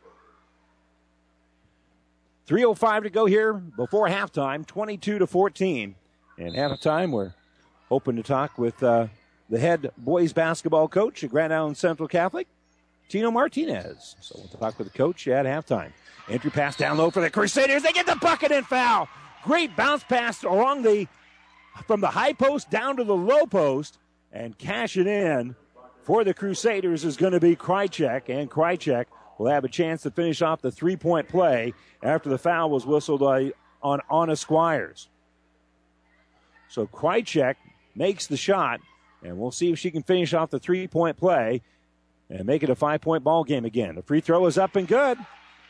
Speaker 2: 3:05 to go here before halftime, 22-14. And halftime, we're hoping to talk with the head boys basketball coach at Grand Island Central Catholic, Tino Martinez. So we'll talk with the coach at halftime. Entry pass down low for the Crusaders. They get the bucket and foul. Great bounce pass from the high post down to the low post. And cash it in for the Crusaders is going to be Krychek. And Krychek will have a chance to finish off the three-point play after the foul was whistled on Anna Squires. So Krychek makes the shot, and we'll see if she can finish off the three-point play and make it a 5-point ball game again. The free throw is up and good.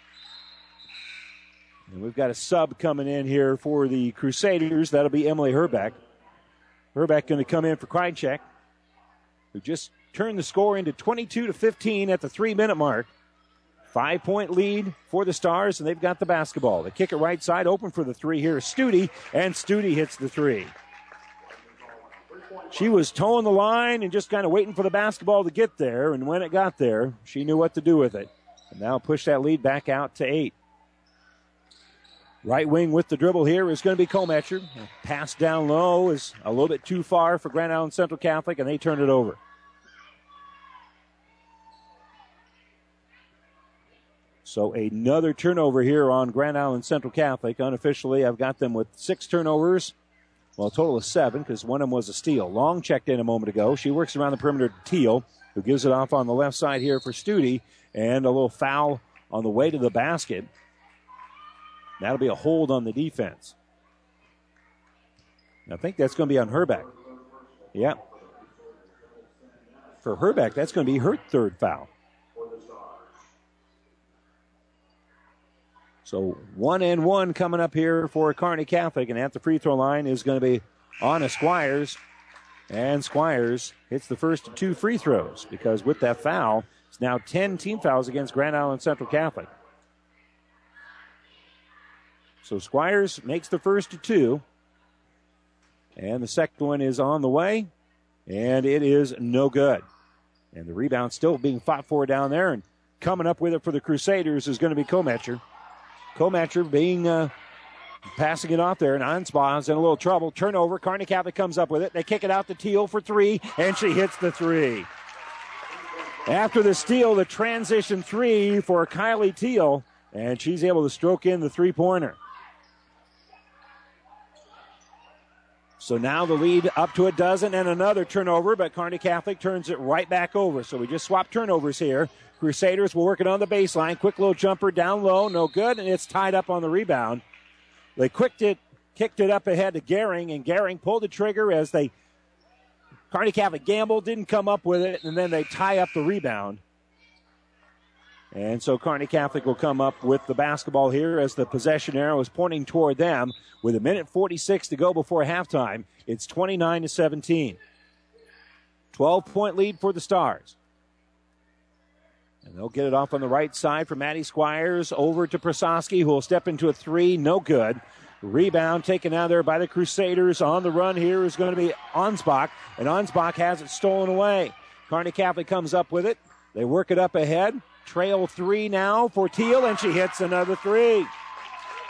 Speaker 2: And we've got a sub coming in here for the Crusaders. That'll be Emily Herbeck. Herbeck going to come in for Krychek, who just turned the score into 22-15 at the 3-minute mark. 5-point lead for the Stars, and they've got the basketball. They kick it right side, open for the three here. Studi, and Studi hits the three. She was towing the line and just kind of waiting for the basketball to get there, and when it got there, she knew what to do with it. And now push that lead back out to 8. Right wing with the dribble here is going to be Komacher. Pass down low is a little bit too far for Grand Island Central Catholic, and they turn it over. So another turnover here on Grand Island Central Catholic. Unofficially, I've got them with 6 turnovers. Well, a total of 7 because one of them was a steal. Long checked in a moment ago. She works around the perimeter to Teal, who gives it off on the left side here for Studi, and a little foul on the way to the basket. That'll be a hold on the defense. I think that's going to be on Herbeck. Yeah. For Herbeck, that's going to be her 3rd foul. So 1-and-1 coming up here for Kearney Catholic, and at the free throw line is going to be Anna Squires. And Squires hits the first 2 free throws because with that foul, it's now 10 team fouls against Grand Island Central Catholic. So Squires makes the first 2. And the second one is on the way, and it is no good. And the rebound still being fought for down there, and coming up with it for the Crusaders is going to be Komacher. Komacher being passing it off there, and Ansbach's in a little trouble. Turnover. Kearney Catholic comes up with it. They kick it out to Teal for 3, and she hits the 3. After the steal, the transition 3 for Kylie Teal, and she's able to stroke in the three-pointer. So now the lead up to a dozen and another turnover, but Kearney Catholic turns it right back over. So we just swapped turnovers here. Crusaders will work it on the baseline. Quick little jumper down low, no good, and it's tied up on the rebound. They kicked it up ahead to Gehring, and Gehring pulled the trigger as Kearney Catholic gambled, didn't come up with it, and then they tie up the rebound. And so Kearney Catholic will come up with the basketball here as the possession arrow is pointing toward them. With 1:46 to go before halftime, it's 29-17. 12-point lead for the Stars. And they'll get it off on the right side for Maddie Squires over to Prasowski, who will step into a 3. No good. Rebound taken out there by the Crusaders. On the run here is going to be Ansbach, and Ansbach has it stolen away. Kearney Catholic comes up with it. They work it up ahead. Trail 3 now for Teal, and she hits another 3.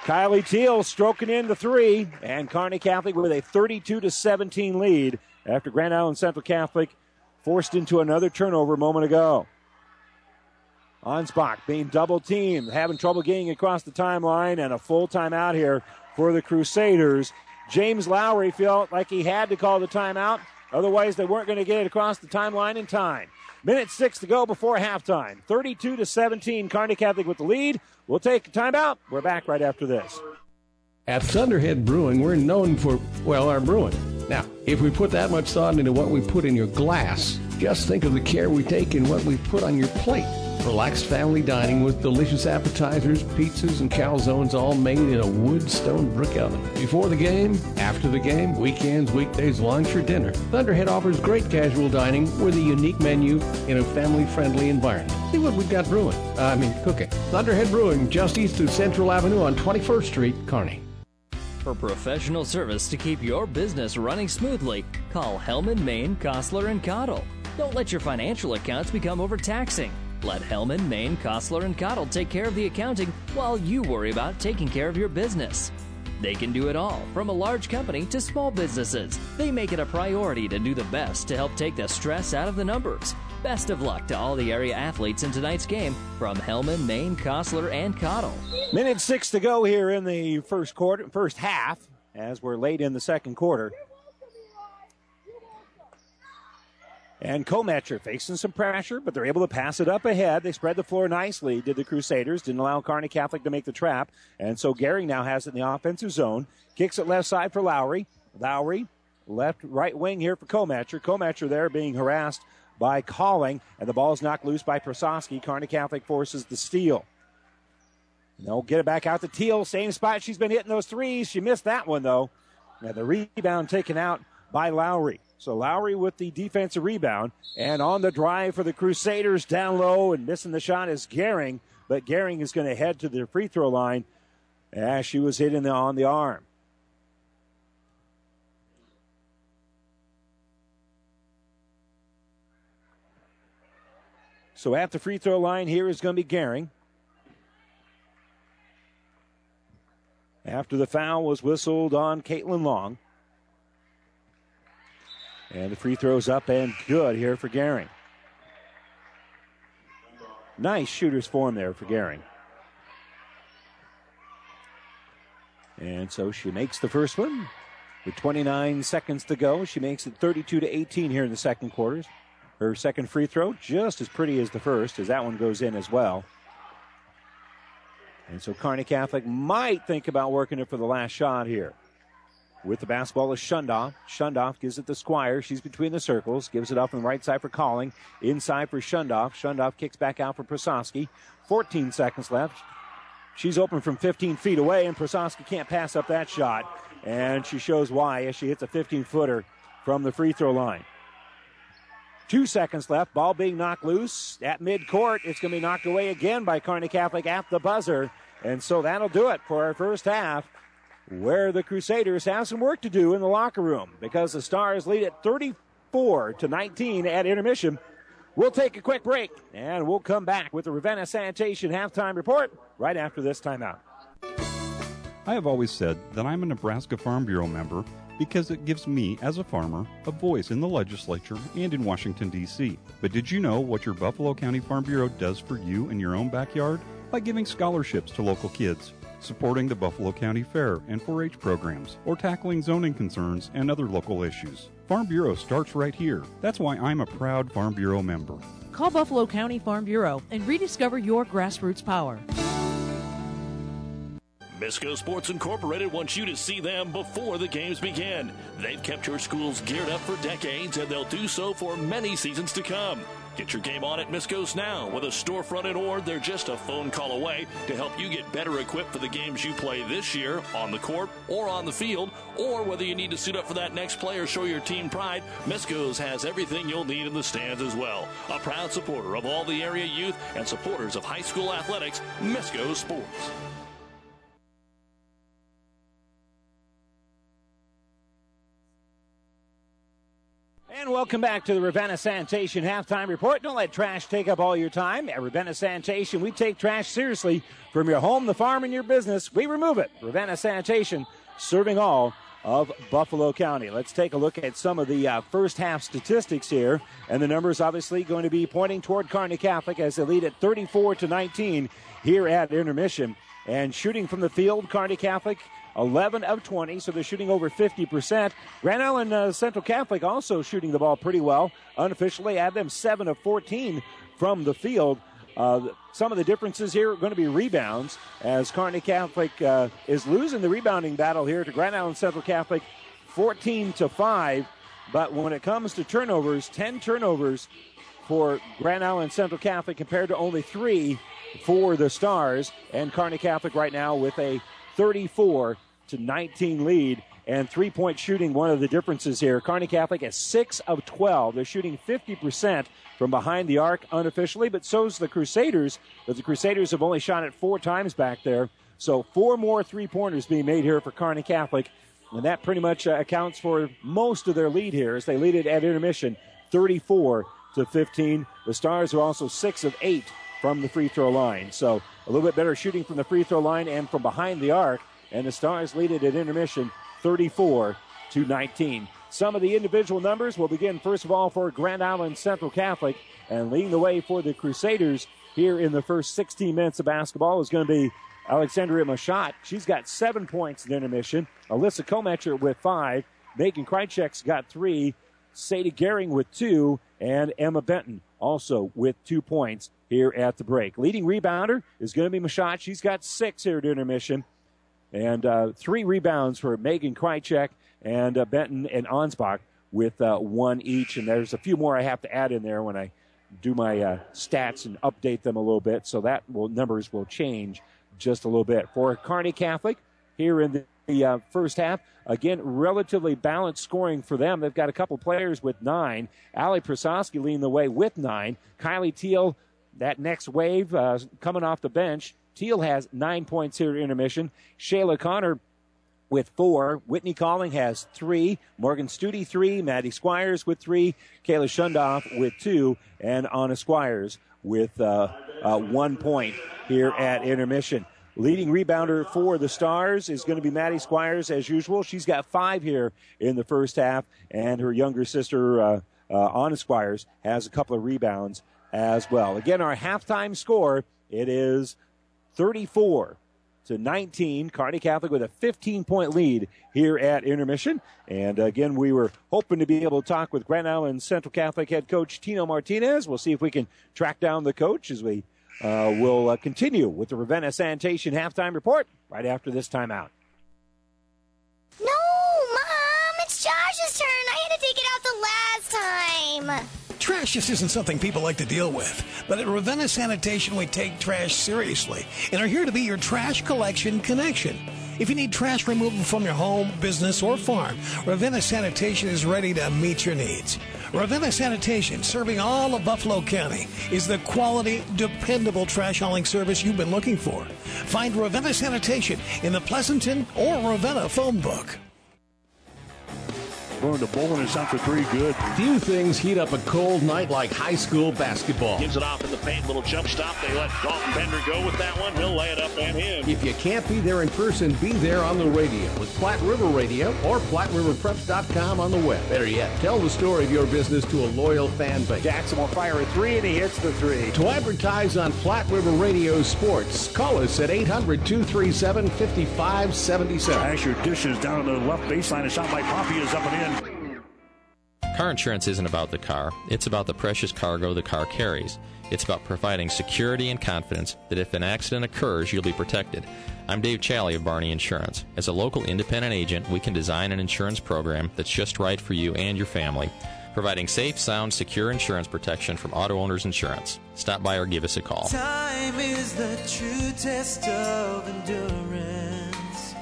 Speaker 2: Kylie Teal stroking in the three, and Kearney Catholic with a 32-17 lead after Grand Island Central Catholic forced into another turnover a moment ago. Ansbach being double-teamed, having trouble getting across the timeline, and a full timeout here for the Crusaders. James Lowry felt like he had to call the timeout, otherwise they weren't going to get it across the timeline in time. Minute 6 to go before halftime. 32-17, Kearney Catholic with the lead. We'll take a timeout. We're back right after this.
Speaker 17: At Thunderhead Brewing, we're known for, well, our brewing. Now, if we put that much thought into what we put in your glass, just think of the care we take in what we put on your plate. Relaxed family dining with delicious appetizers, pizzas, and calzones all made in a wood stone brick oven. Before the game, after the game, weekends, weekdays, lunch, or dinner, Thunderhead offers great casual dining with a unique menu in a family-friendly environment. See what we've got cooking. Thunderhead Brewing, just east of Central Avenue on 21st Street, Kearney.
Speaker 5: For professional service to keep your business running smoothly, call Hellman, Maine, Kostler, & Cottle. Don't let your financial accounts become overtaxing. Let Hellman, Maine, Kostler, & Cottle take care of the accounting while you worry about taking care of your business. They can do it all, from a large company to small businesses. They make it a priority to do the best to help take the stress out of the numbers. Best of luck to all the area athletes in tonight's game from Hellman, Maine, Kostler, & Cottle.
Speaker 2: Minute 6 to go here in the first half, as we're late in the second quarter. And Kometcher facing some pressure, but they're able to pass it up ahead. They spread the floor nicely, did the Crusaders. Didn't allow Kearney Catholic to make the trap. And so Gehring now has it in the offensive zone. Kicks it left side for Lowry. Lowry, right wing here for Kometcher. Kometcher there being harassed by Calling. And the ball is knocked loose by Prososki. Kearney Catholic forces the steal. They'll get it back out to Teal. Same spot she's been hitting those threes. She missed that one, though. Now the rebound taken out by Lowry. So Lowry with the defensive rebound. And on the drive for the Crusaders, down low and missing the shot is Gehring. But Gehring is going to head to the free throw line as she was hit on the arm. So at the free throw line here is going to be Gehring. After the foul was whistled on Caitlin Long. And the free throw's up and good here for Gehring. Nice shooter's form there for Gehring. And so she makes the first one. With 29 seconds to go, she makes it 32-18 here in the second quarters. Her second free throw, just as pretty as the first, as that one goes in as well. And so Kearney Catholic might think about working it for the last shot here. With the basketball is Shundoff. Shundoff gives it to Squire. She's between the circles. Gives it off on the right side for Calling. Inside for Shundoff. Shundoff kicks back out for Prososki. 14 seconds left. She's open from 15 feet away, and Prososki can't pass up that shot. And she shows why as she hits a 15-footer from the free throw line. 2 seconds left. Ball being knocked loose at midcourt. It's going to be knocked away again by Kearney Catholic at the buzzer. And so that'll do it for our first half, where the Crusaders have some work to do in the locker room because the Stars lead at 34-19 at intermission. We'll take a quick break, and we'll come back with the Ravenna Sanitation halftime report right after this timeout.
Speaker 18: I have always said that I'm a Nebraska Farm Bureau member because it gives me, as a farmer, a voice in the legislature and in Washington, D.C. But did you know what your Buffalo County Farm Bureau does for you in your own backyard? By giving scholarships to local kids, supporting the Buffalo County Fair and 4-H programs, or tackling zoning concerns and other local issues. Farm Bureau starts right here. That's why I'm a proud Farm Bureau member.
Speaker 19: Call Buffalo County Farm Bureau and rediscover your grassroots power.
Speaker 20: Misco Sports Incorporated wants you to see them before the games begin. They've kept your schools geared up for decades, and they'll do so for many seasons to come. Get your game on at Misco's now. With a storefront in Ord, they're just a phone call away to help you get better equipped for the games you play this year on the court or on the field, or whether you need to suit up for that next play or show your team pride. Misco's has everything you'll need in the stands as well. A proud supporter of all the area youth and supporters of high school athletics, Misco Sports.
Speaker 2: And welcome Welcome back to the Ravenna Sanitation Halftime Report. Don't let trash take up all your time. At Ravenna Sanitation, we take trash seriously. From your home, the farm, and your business, we remove it. Ravenna Sanitation, serving all of Buffalo County. Let's take a look at some of the first half statistics here. And the numbers obviously going to be pointing toward Kearney Catholic as they lead at 34-19 here at intermission. And shooting from the field, Kearney Catholic 11 of 20, so they're shooting over 50%. Grand Island Central Catholic also shooting the ball pretty well. Unofficially, add them 7 of 14 from the field. Some of the differences here are going to be rebounds, as Kearney Catholic is losing the rebounding battle here to Grand Island Central Catholic 14-5. But when it comes to turnovers, 10 turnovers for Grand Island Central Catholic compared to only 3 for the Stars. And Kearney Catholic right now with a 34-19 lead. And three-point shooting, one of the differences here. Kearney Catholic is 6 of 12. They're shooting 50% from behind the arc unofficially, but so's the Crusaders. But the Crusaders have only shot it 4 times back there. So 4 more three-pointers being made here for Kearney Catholic. And that pretty much accounts for most of their lead here as they lead it at intermission 34-15. The Stars are also 6 of 8 from the free throw line. So a little bit better shooting from the free throw line and from behind the arc. And the Stars lead it at intermission 34-19. Some of the individual numbers will begin first of all for Grand Island Central Catholic, and leading the way for the Crusaders here in the first 16 minutes of basketball is going to be Alexandria Machat. She's got 7 points in intermission. Alyssa Kometcher with 5. Megan Krychek's got 3. Sadie Gehring with 2. And Emma Benton also with 2 points here at the break. Leading rebounder is going to be Machat. She's got 6 here at intermission. And 3 rebounds for Megan Krychek and Benton and Ansbach with 1 each. And there's a few more I have to add in there when I do my stats and update them a little bit. So that numbers will change just a little bit. For Kearney Catholic here in the first half, again, relatively balanced scoring for them. They've got a couple players with 9. Allie Prasowski leading the way with 9. Kylie Teal, that next wave, coming off the bench. Teal has 9 points here at intermission. Shayla Connor with 4. Whitney Calling has 3. Morgan Studi 3. Maddie Squires with 3. Kayla Shundoff with 2. And Anna Squires with 1 point here at intermission. Leading rebounder for the Stars is going to be Maddie Squires as usual. She's got 5 here in the first half. And her younger sister, Anna Squires, has a couple of rebounds as well. Again, our halftime score, it is 34-19. Kearney Catholic with a 15-point lead here at intermission. And again, we were hoping to be able to talk with Grand Island Central Catholic head coach Tino Martinez. We'll see if we can track down the coach as we will continue with the Ravenna Sanitation halftime report right after this timeout.
Speaker 21: No, Mom, it's Josh's turn. I had to take it out the last time.
Speaker 22: Trash just isn't something people like to deal with. But at Ravenna Sanitation, we take trash seriously and are here to be your trash collection connection. If you need trash removal from your home, business, or farm, Ravenna Sanitation is ready to meet your needs. Ravenna Sanitation, serving all of Buffalo County, is the quality, dependable trash hauling service you've been looking for. Find Ravenna Sanitation in the Pleasanton or Ravenna phone book.
Speaker 23: Going to Bolin is out for 3, good.
Speaker 17: Few things heat up a cold night like high school basketball.
Speaker 20: Gives it off in the paint, little jump stop. They let Dalton Bender go with that one. He'll lay it up and in.
Speaker 17: If you can't be there in person, be there on the radio with Platte River Radio or PlatteRiverPreps.com on the web. Better yet, tell the story of your business to a loyal fan base.
Speaker 2: Jackson will fire a 3, and he hits the 3.
Speaker 17: To advertise on Platte River Radio Sports, call us at 800-237-5577.
Speaker 23: Asher dishes down to the left baseline. A shot by Poppy is up and in.
Speaker 24: Car insurance isn't about the car. It's about the precious cargo the car carries. It's about providing security and confidence that if an accident occurs, you'll be protected. I'm Dave Challey of Barney Insurance. As a local independent agent, we can design an insurance program that's just right for you and your family, providing safe, sound, secure insurance protection from Auto Owners Insurance. Stop by or give us a call.
Speaker 25: Time is the true test of endurance.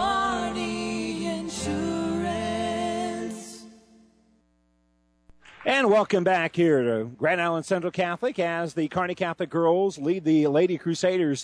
Speaker 25: Barney Insurance.
Speaker 2: And welcome back here to Grand Island Central Catholic as the Kearney Catholic girls lead the Lady Crusaders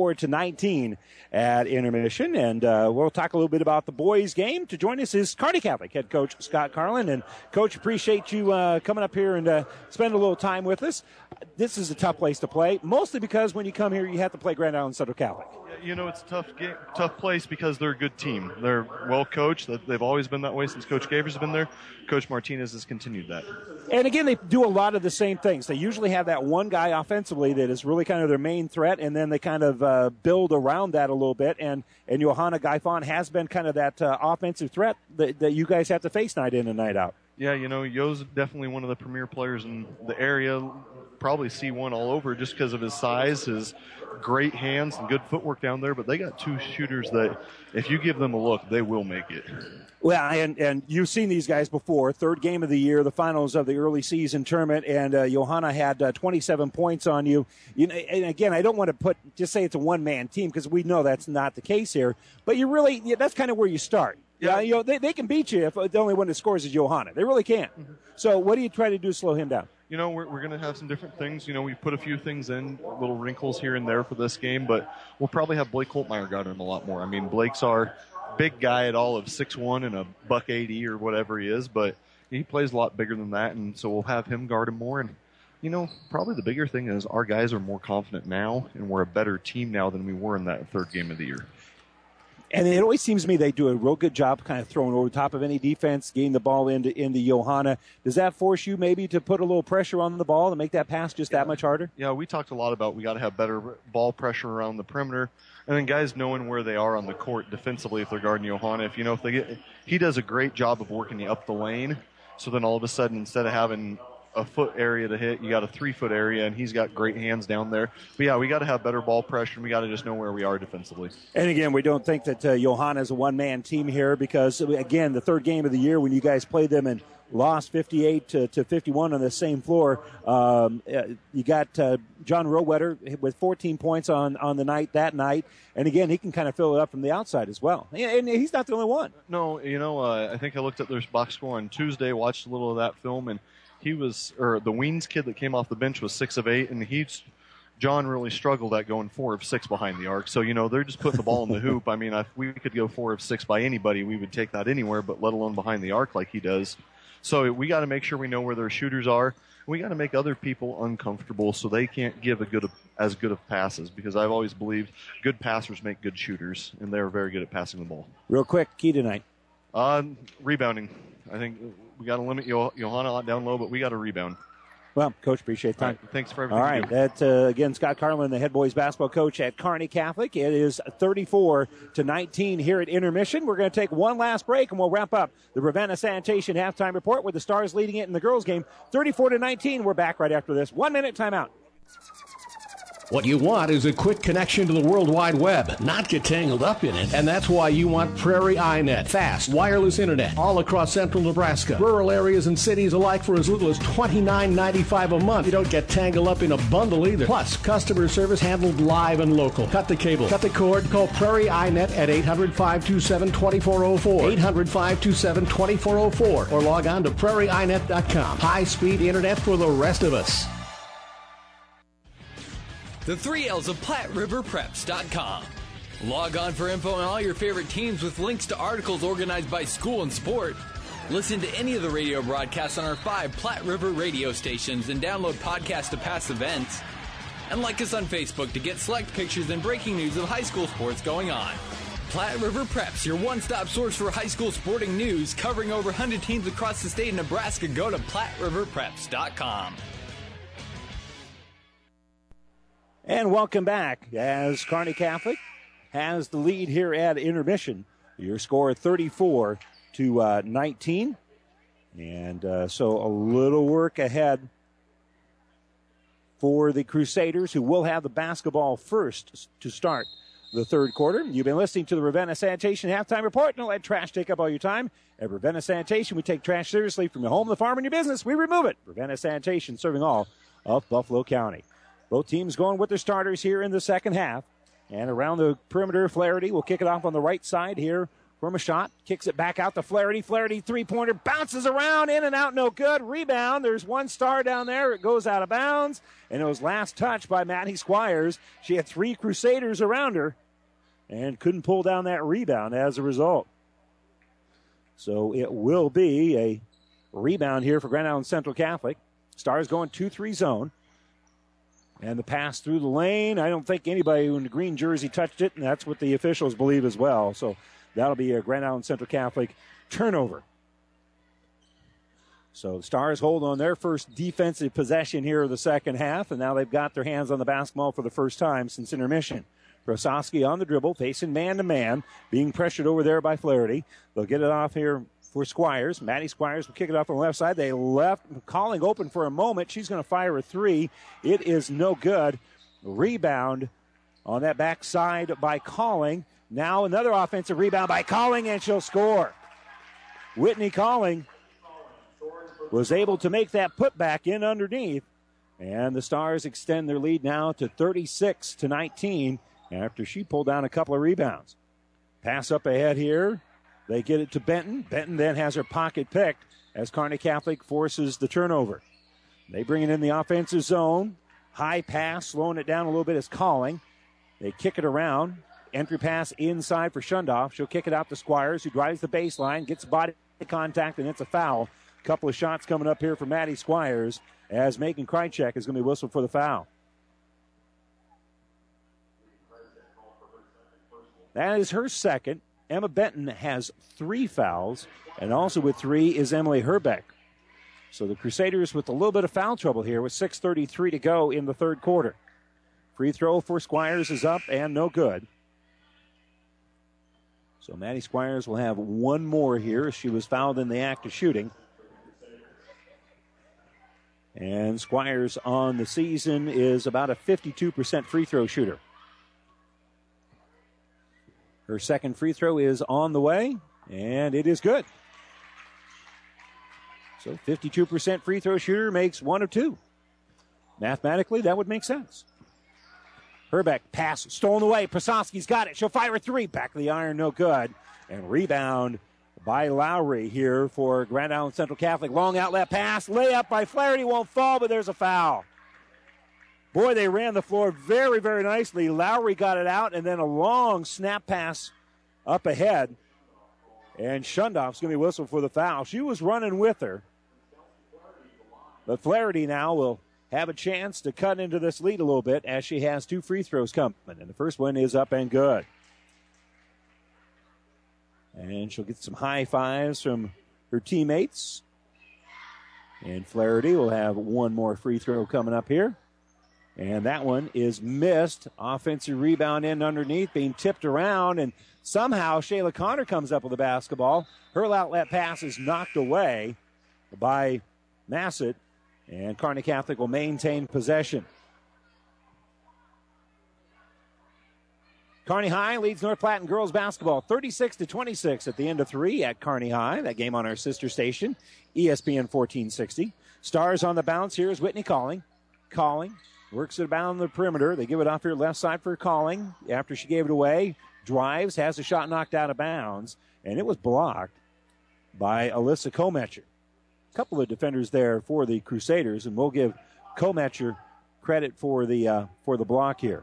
Speaker 2: 34-19 at intermission. And we'll talk a little bit about the boys' game. To join us is Kearney Catholic head coach Scott Carlin. And, Coach, appreciate you coming up here and spend a little time with us. This is a tough place to play, mostly because when you come here, you have to play Grand Island Central Catholic.
Speaker 1: You know, it's a tough place because they're a good team. They're well coached. They've always been that way since Coach Gavers has been there. Coach Martinez has continued that.
Speaker 2: And again, they do a lot of the same things. They usually have that one guy offensively that is really kind of their main threat, and then they kind of build around that a little bit. And Johanna Gaifon has been kind of that offensive threat that you guys have to face night in and night out.
Speaker 1: Yeah, you know, Yo's definitely one of the premier players in the area. Probably C1 all over just because of his size, his great hands, and good footwork down there. But they got two shooters that, if you give them a look, they will make it.
Speaker 2: Well, and you've seen these guys before. Third game of the year, the finals of the early season tournament, and Johanna had 27 points on you. And again, I don't want to just say it's a one-man team because we know that's not the case here. But that's kind of where you start. Yeah, you know, they can beat you if the only one that scores is Johanna. They really can. Mm-hmm. So what do you try to do to slow him down?
Speaker 1: You know, we're going to have some different things. You know, we put a few things in, little wrinkles here and there for this game, but we'll probably have Blake Holtmeyer guard him a lot more. I mean, Blake's our big guy at all of 6'1" and a $180 or whatever he is, but he plays a lot bigger than that, and so we'll have him guard him more. And, you know, probably the bigger thing is our guys are more confident now, and we're a better team now than we were in that third game of the year.
Speaker 2: And it always seems to me they do a real good job kind of throwing over the top of any defense, getting the ball into Johanna. Does that force you maybe to put a little pressure on the ball and make that pass just that much harder?
Speaker 1: Yeah, we talked a lot about we got to have better ball pressure around the perimeter, and then guys knowing where they are on the court defensively if they're guarding Johanna. He does a great job of working you up the lane, so then all of a sudden instead of having a foot area to hit, you got a 3-foot area, and he's got great hands down there. But yeah, we got to have better ball pressure, and we got to just know where we are defensively.
Speaker 2: And again, we don't think that Johanna is a one-man team here because, again, the third game of the year when you guys played them and lost 58 to 51 on the same floor, you got John Rowetter with 14 points on the night that night. And again, he can kind of fill it up from the outside as well. And he's not the only one.
Speaker 1: No, you know, I think I looked at their box score on Tuesday, watched a little of that film, and the Weens kid that came off the bench was 6 of 8, and John really struggled at going 4 of 6 behind the arc. So, you know, they're just putting the ball in the hoop. I mean, if we could go 4 of 6 by anybody, we would take that anywhere, but let alone behind the arc like he does. So we got to make sure we know where their shooters are. We got to make other people uncomfortable so they can't give as good of passes, because I've always believed good passers make good shooters, and they're very good at passing the ball.
Speaker 2: Real quick, key tonight.
Speaker 1: Rebounding. I think we got to limit Johanna down low, but we got to rebound.
Speaker 2: Well, Coach, appreciate the time.
Speaker 1: Right, thanks for everything.
Speaker 2: All right, that's again Scott Carlin, the head boys basketball coach at Kearney Catholic. It is 34-19 here at intermission. We're going to take one last break, and we'll wrap up the Ravenna Sanitation halftime report with the Stars leading it in the girls' game, 34-19. We're back right after this 1-minute timeout.
Speaker 17: What you want is a quick connection to the World Wide Web, not get tangled up in it. And that's why you want Prairie iNet. Fast, wireless internet all across central Nebraska. Rural areas and cities alike for as little as $29.95 a month. You don't get tangled up in a bundle either. Plus, customer service handled live and local. Cut the cable, cut the cord, call Prairie iNet at 800-527-2404. 800-527-2404. Or log on to prairieinet.com. High-speed internet for the rest of us.
Speaker 3: The 3 L's of PlatteRiverPreps.com. Log on for info on all your favorite teams with links to articles organized by school and sport. Listen to any of the radio broadcasts on our 5 Platte River radio stations and download podcasts to past events. And like us on Facebook to get select pictures and breaking news of high school sports going on. Platte River Preps, your one-stop source for high school sporting news, covering over 100 teams across the state of Nebraska. Go to PlatteRiverPreps.com.
Speaker 2: And welcome back as Kearney Catholic has the lead here at intermission. Your score 34-19. And so a little work ahead for the Crusaders, who will have the basketball first to start the third quarter. You've been listening to the Ravenna Sanitation Halftime Report. Don't let trash take up all your time. At Ravenna Sanitation, we take trash seriously. From your home, the farm, and your business, we remove it. Ravenna Sanitation, serving all of Buffalo County. Both teams going with their starters here in the second half. And around the perimeter, Flaherty will kick it off on the right side here from a shot. Kicks it back out to Flaherty. Flaherty three-pointer bounces around, in and out, no good. Rebound. There's one star down there. It goes out of bounds. And it was last touched by Maddie Squires. She had 3 Crusaders around her and couldn't pull down that rebound as a result. So it will be a rebound here for Grand Island Central Catholic. Stars going 2-3 zone. And the pass through the lane. I don't think anybody in the green jersey touched it, and that's what the officials believe as well. So that'll be a Grand Island Central Catholic turnover. So the Stars hold on their first defensive possession here of the second half, and now they've got their hands on the basketball for the first time since intermission. Brosowski on the dribble, facing man-to-man, being pressured over there by Flaherty. They'll get it off here for Squires. Maddie Squires will kick it off on the left side. They left Calling open for a moment. She's going to fire a 3. It is no good. Rebound on that backside by Calling. Now another offensive rebound by Calling, and she'll score. Whitney Calling was able to make that putback in underneath, and the Stars extend their lead now to 36-19 after she pulled down a couple of rebounds. Pass up ahead here. They get it to Benton. Benton then has her pocket picked as Kearney Catholic forces the turnover. They bring it in the offensive zone. High pass, slowing it down a little bit is Calling. They kick it around. Entry pass inside for Shundoff. She'll kick it out to Squires, who drives the baseline, gets body contact, and it's a foul. A couple of shots coming up here for Maddie Squires as Megan Krychek is going to be whistled for the foul. That is her second. Emma Benton has 3 fouls, and also with 3 is Emily Herbeck. So the Crusaders with a little bit of foul trouble here with 6:33 to go in the third quarter. Free throw for Squires is up and no good. So Maddie Squires will have one more here. She was fouled in the act of shooting. And Squires on the season is about a 52% free throw shooter. Her second free throw is on the way, and it is good. So 52% free throw shooter makes 1 of 2. Mathematically, that would make sense. Herbeck, pass stolen away. Prasovsky's got it. She'll fire a 3. Back of the iron, no good. And rebound by Lowry here for Grand Island Central Catholic. Long outlet pass. Layup by Flaherty. Won't fall, but there's a foul. Boy, they ran the floor very, very nicely. Lowry got it out, and then a long snap pass up ahead. And Shundoff's going to be whistled for the foul. She was running with her. But Flaherty now will have a chance to cut into this lead a little bit as she has 2 free throws coming. And the first one is up and good. And she'll get some high fives from her teammates. And Flaherty will have one more free throw coming up here. And that one is missed. Offensive rebound in underneath, being tipped around. And somehow Shayla Connor comes up with the basketball. Her outlet pass is knocked away by Massett. And Kearney Catholic will maintain possession. Kearney High leads North Platte in girls basketball 36-26 at the end of 3 at Kearney High. That game on our sister station, ESPN 1460. Stars on the bounce here is Whitney Calling. Calling works it about the perimeter. They give it off here left side for Calling. After she gave it away, drives, has a shot knocked out of bounds, and it was blocked by Alyssa Kometcher. A couple of defenders there for the Crusaders, and we'll give Kometcher credit for the block here.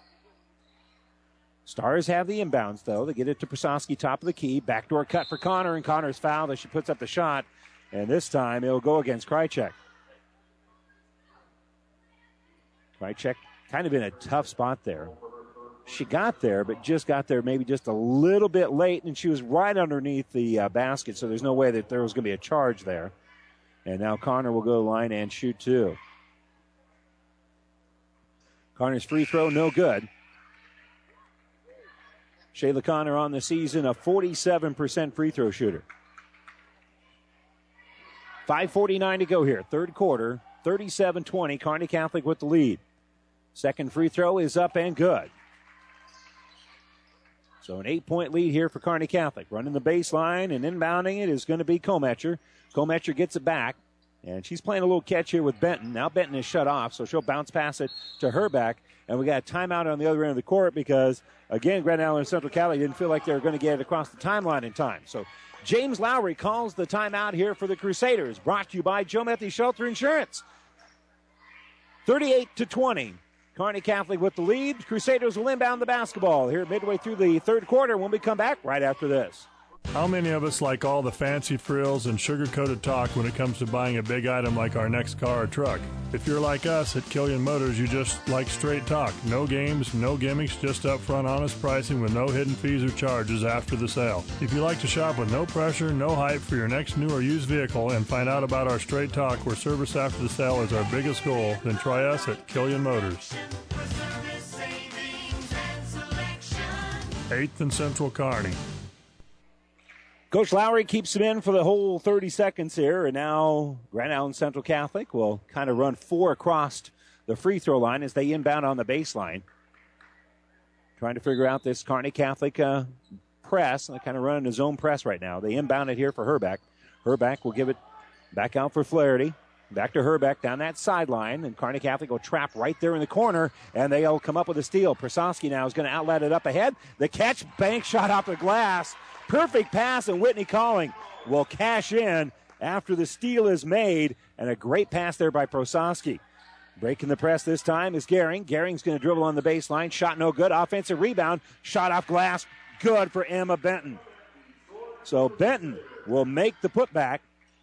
Speaker 2: Stars have the inbounds, though. They get it to Prasovsky, top of the key. Backdoor cut for Connor, and Connor's fouled as she puts up the shot. And this time it'll go against Krychek. Krychek kind of in a tough spot there. She got there, but just got there maybe just a little bit late, and she was right underneath the basket, so there's no way that there was going to be a charge there. And now Connor will go to the line and shoot 2. Connor's free throw, no good. Shayla Connor on the season, a 47% free throw shooter. 5:49 to go here, third quarter, 37-20, Kearney Catholic with the lead. Second free throw is up and good. So an 8-point lead here for Kearney Catholic. Running the baseline and inbounding it is going to be Kometcher. Kometcher gets it back. And she's playing a little catch here with Benton. Now Benton is shut off, so she'll bounce pass it to Herbeck. And we got a timeout on the other end of the court because, again, Grand Island Central Catholic didn't feel like they were going to get it across the timeline in time. So James Lowry calls the timeout here for the Crusaders. Brought to you by Joe Methy Shelter Insurance. 38-20. Kearney Catholic with the lead. Crusaders will inbound the basketball here midway through the third quarter when we come back right after this.
Speaker 6: How many of us like all the fancy frills and sugar-coated talk when it comes to buying a big item like our next car or truck? If you're like us at Killian Motors, you just like straight talk. No games, no gimmicks, just upfront honest pricing with no hidden fees or charges after the sale. If you like to shop with no pressure, no hype for your next new or used vehicle and find out about our straight talk where service after the sale is our biggest goal, then try us at Killian Motors. 8th and Central Kearney.
Speaker 2: Coach Lowry keeps him in for the whole 30 seconds here, and now Grand Island Central Catholic will kind of run 4 across the free throw line as they inbound on the baseline. Trying to figure out this Kearney Catholic press, and they're kind of running a zone press right now. They inbound it here for Herbeck. Herbeck will give it back out for Flaherty. Back to Herbeck down that sideline, and Kearney Catholic will trap right there in the corner, and they'll come up with a steal. Prasowski now is going to outlet it up ahead. The catch, bank shot off the glass. Perfect pass, and Whitney Calling will cash in after the steal is made, and a great pass there by Prasowski. Breaking the press this time is Gehring. Gehring's going to dribble on the baseline. Shot no good. Offensive rebound. Shot off glass. Good for Emma Benton. So Benton will make the putback.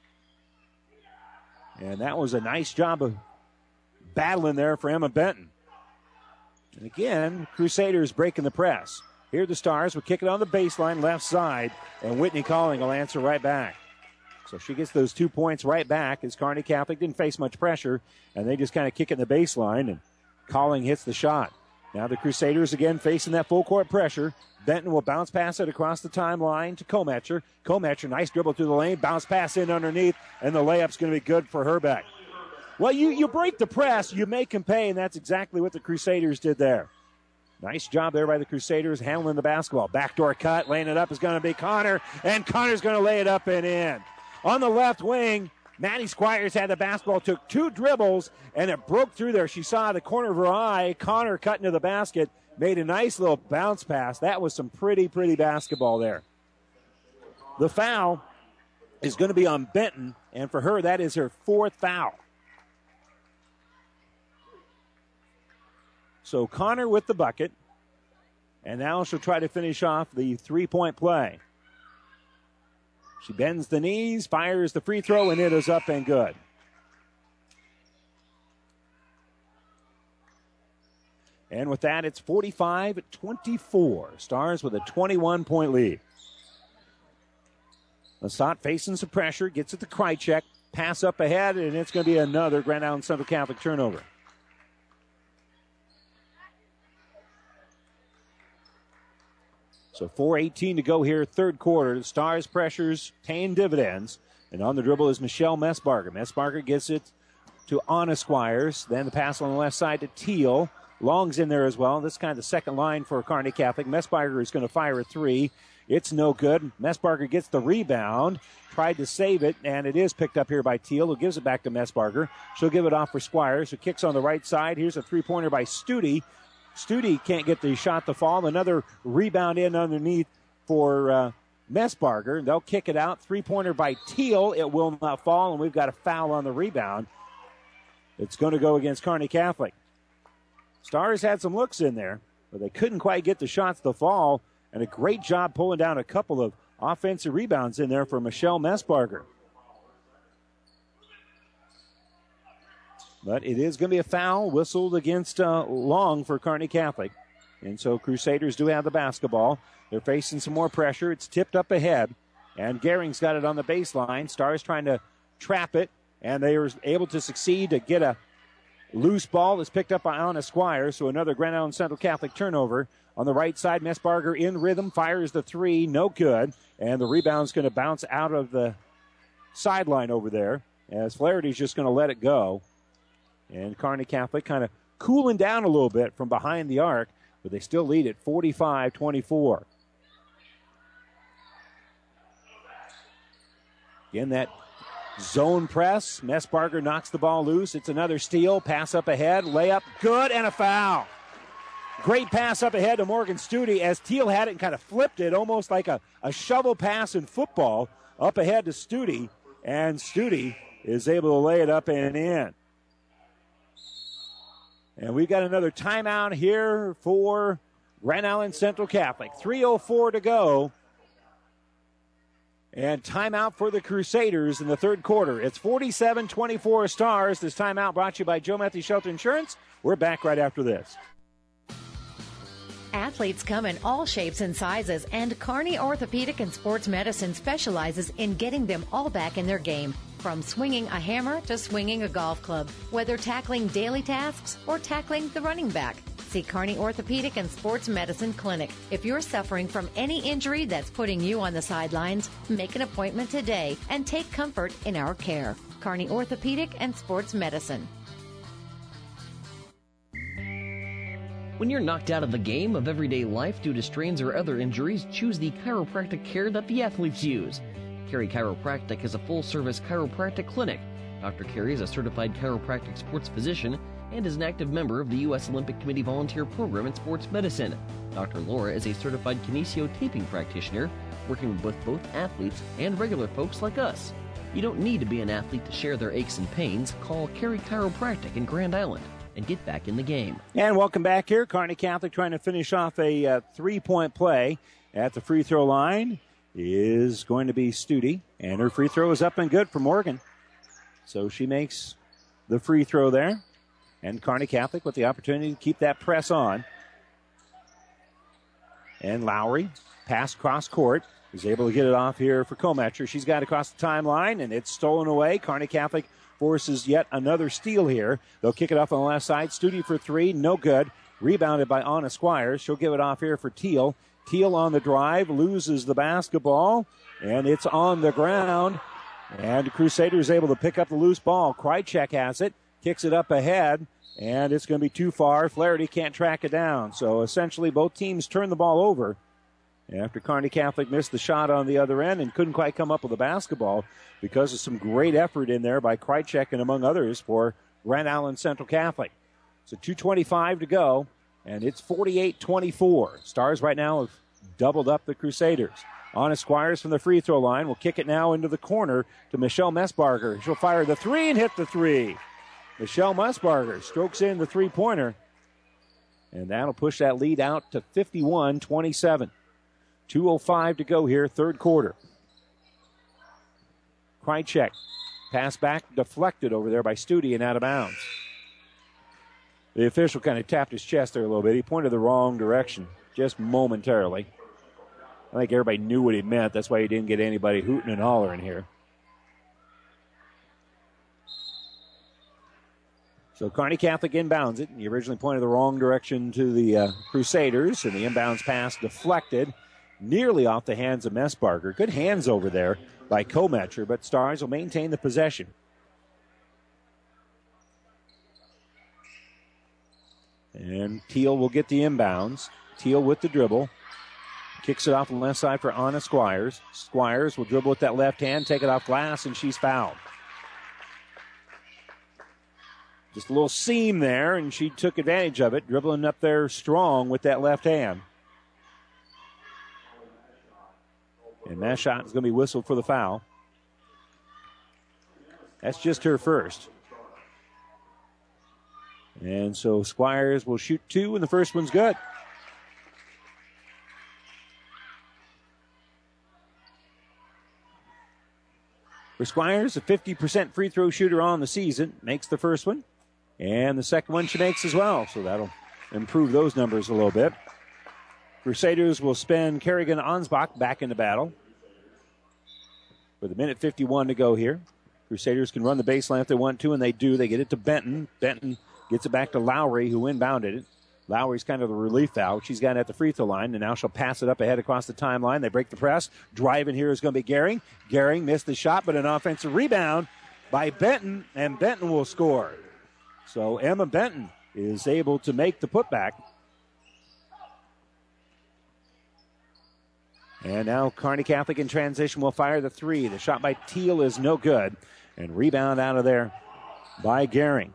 Speaker 2: And that was a nice job of battling there for Emma Benton. And again, Crusaders breaking the press. Here the Stars will kick it on the baseline left side, and Whitney Calling will answer right back. So she gets those 2 points right back as Kearney Catholic didn't face much pressure, and they just kind of kick it in the baseline, and Calling hits the shot. Now the Crusaders again facing that full court pressure. Benton will bounce pass it across the timeline to Kometcher. Kometcher, nice dribble through the lane, bounce pass in underneath, and the layup's going to be good for Herbeck. Well, you break the press, you make them pay, and that's exactly what the Crusaders did there. Nice job there by the Crusaders handling the basketball. Backdoor cut, laying it up is going to be Connor, and Connor's going to lay it up and in. On the left wing, Maddie Squires had the basketball, took 2 dribbles, and it broke through there. She saw the corner of her eye. Connor cut into the basket, made a nice little bounce pass. That was some pretty basketball there. The foul is going to be on Benton, and for her, that is her 4th foul. So Connor with the bucket, and now she'll try to finish off the 3-point play. She bends the knees, fires the free throw, and it is up and good. And with that, it's 45-24. Stars with a 21-point lead. Lasat facing some pressure, gets it to Krychek, pass up ahead, and it's going to be another Grand Island Central Catholic turnover. So 4:18 to go here, third quarter. The Stars pressures paying dividends. And on the dribble is Michelle Messbarger. Messbarger gets it to Anna Squires. Then the pass on the left side to Teal. Long's in there as well. This is kind of the second line for Kearney Catholic. Messbarger is going to fire a 3. It's no good. Messbarger gets the rebound. Tried to save it, and it is picked up here by Teal, who gives it back to Messbarger. She'll give it off for Squires, who kicks on the right side. Here's a three-pointer by Studi. Studi can't get the shot to fall. Another rebound in underneath for Messbarger. They'll kick it out. Three-pointer by Teal. It will not fall, and we've got a foul on the rebound. It's going to go against Kearney Catholic. Stars had some looks in there, but they couldn't quite get the shots to fall, and a great job pulling down a couple of offensive rebounds in there for Michelle Messbarger. But it is going to be a foul whistled against Long for Kearney Catholic. And so Crusaders do have the basketball. They're facing some more pressure. It's tipped up ahead. And Gehring's got it on the baseline. Stars trying to trap it. And they were able to succeed to get a loose ball that's picked up by Anna Squire. So another Grand Island Central Catholic turnover. On the right side, Messbarger in rhythm. Fires the 3. No good. And the rebound's going to bounce out of the sideline over there. As Flaherty's just going to let it go. And Kearney Catholic kind of cooling down a little bit from behind the arc, but they still lead at 45-24. Again, that Zone press. Messbarger knocks the ball loose. It's another steal. Pass up ahead. Layup. Good, and a foul. Great pass up ahead to Morgan Studi as Teal had it and kind of flipped it, almost like a shovel pass in football, up ahead to Studi. And Studi is able to lay it up and in. And we've got another timeout here for Grand Island Central Catholic. 3:04 to go. And timeout for the Crusaders in the third quarter. It's 47-24 Stars. This timeout brought to you by Joe Matthews Shelter Insurance. We're back right after this.
Speaker 15: Athletes come in all shapes and sizes, and Kearney Orthopedic and Sports Medicine specializes in getting them all back in their game. From swinging a hammer to swinging a golf club, whether tackling daily tasks or tackling the running back. See Kearney Orthopedic and Sports Medicine Clinic. If you're suffering from any injury that's putting you on the sidelines, make an appointment today and take comfort in our care. Kearney Orthopedic and Sports Medicine.
Speaker 12: When you're knocked out of the game of everyday life due to strains or other injuries, choose the chiropractic care that the athletes use. Carey Chiropractic is a full-service chiropractic clinic. Dr. Carey is a certified chiropractic sports physician and is an active member of the U.S. Olympic Committee Volunteer Program in Sports Medicine. Dr. Laura is a certified kinesiotaping practitioner, working with both athletes and regular folks like us. You don't need to be an athlete to share their aches and pains. Call Carey Chiropractic in Grand Island and get back in the game.
Speaker 2: And welcome back here. Kearney Catholic trying to finish off a three-point play at the free throw line is going to be Studi, and her free throw is up and good for Morgan. So she makes the free throw there, and Kearney Catholic with the opportunity to keep that press on. And Lowry, pass cross court, is able to get it off here for Kometcher. She's got it across the timeline, and it's stolen away. Kearney Catholic forces yet another steal here. They'll kick it off on the left side. Studi for three, no good. Rebounded by Anna Squires. She'll give it off here for Teal. Teal on the drive, loses the basketball, and it's on the ground. And the Crusaders able to pick up the loose ball. Krychek has it, kicks it up ahead, and it's going to be too far. Flaherty can't track it down. So essentially both teams turn the ball over after Kearney Catholic missed the shot on the other end and couldn't quite come up with the basketball because of some great effort in there by Krychek and among others for Grand Island Central Catholic. So 2:25 to go, and it's 48-24. Stars right now have doubled up the Crusaders. Anna Squires from the free throw line will kick it now into the corner to Michelle Messbarger. She'll fire the three and hit the three. Michelle Messbarger strokes in the three-pointer, and that'll push that lead out to 51-27. 2:05 to go here, third quarter. Krychek, pass back, deflected over there by Studi and out of bounds. The official kind of tapped his chest there a little bit. He pointed the wrong direction, just momentarily. I think everybody knew what he meant. That's why he didn't get anybody hooting and hollering here. So Kearney Catholic inbounds it. He originally pointed the wrong direction to the Crusaders, and the inbounds pass deflected nearly off the hands of Messbarger. Good hands over there by Kometcher, but Stars will maintain the possession. And Teal will get the inbounds. Teal with the dribble. Kicks it off the left side for Anna Squires. Squires will dribble with that left hand, take it off glass, and she's fouled. Just a little seam there, and she took advantage of it, dribbling up there strong with that left hand. And that shot is going to be whistled for the foul. That's just her first. And so Squires will shoot two, and the first one's good. For Squires, a 50% free throw shooter on the season, makes the first one. And the second one she makes as well, so that'll improve those numbers a little bit. Crusaders will spin Kerrigan Ansbach back into battle. With a minute 51 to go here. Crusaders can run the baseline if they want to, and they do. They get it to Benton. Benton gets it back to Lowry, who inbounded it. Lowry's kind of the relief valve. She's got it at the free throw line, and now she'll pass it up ahead across the timeline. They break the press. Driving here is going to be Gehring. Gehring missed the shot, but an offensive rebound by Benton, and Benton will score. So Emma Benton is able to make the putback. And now Kearney Catholic in transition will fire the three. The shot by Teal is no good. And rebound out of there by Gehring.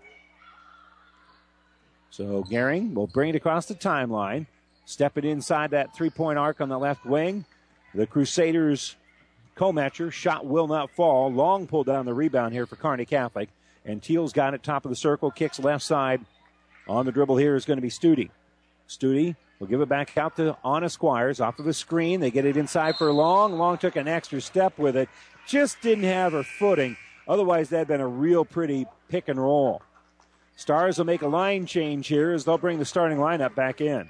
Speaker 2: So Gehring will bring it across the timeline. Step it inside that three-point arc on the left wing. The Crusaders' Kometcher shot will not fall. Long pulled down the rebound here for Kearney Catholic. And Teal's got it top of the circle. Kicks left side. On the dribble here is going to be Stute. Stute will give it back out to Anna Squires. Off of the screen. They get it inside for Long. Long took an extra step with it. Just didn't have her footing. Otherwise, that had been a real pretty pick and roll. Stars will make a line change here as they'll bring the starting lineup back in.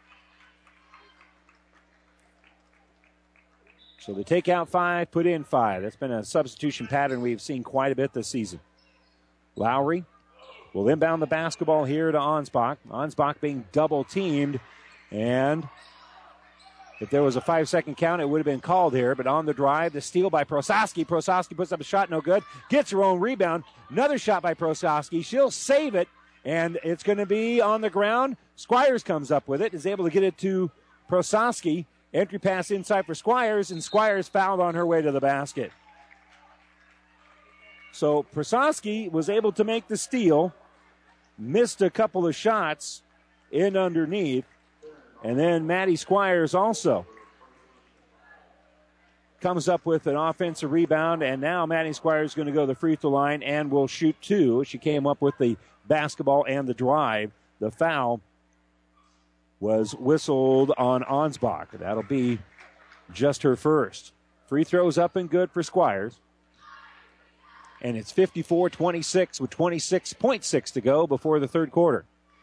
Speaker 2: So they take out 5, put in 5. That's been a substitution pattern we've seen quite a bit this season. Lowry will inbound the basketball here to Ansbach. Ansbach being double teamed. And if there was a 5-second count, it would have been called here. But on the drive, the steal by Prososki. Prososki puts up a shot, no good. Gets her own rebound. Another shot by Prososki. She'll save it, and it's going to be on the ground. Squires comes up with it, is able to get it to Prososki. Entry pass inside for Squires, and Squires fouled on her way to the basket. So Prososki was able to make the steal, missed a couple of shots in underneath. And then Maddie Squires also comes up with an offensive rebound, and now Maddie Squires is going to go to the free throw line and will shoot 2. She came up with the basketball and the drive. The foul was whistled on Ansbach. That'll be just her first. Free throws up and good for Squires. And it's 54-26 with 26.6 to go before the third quarter.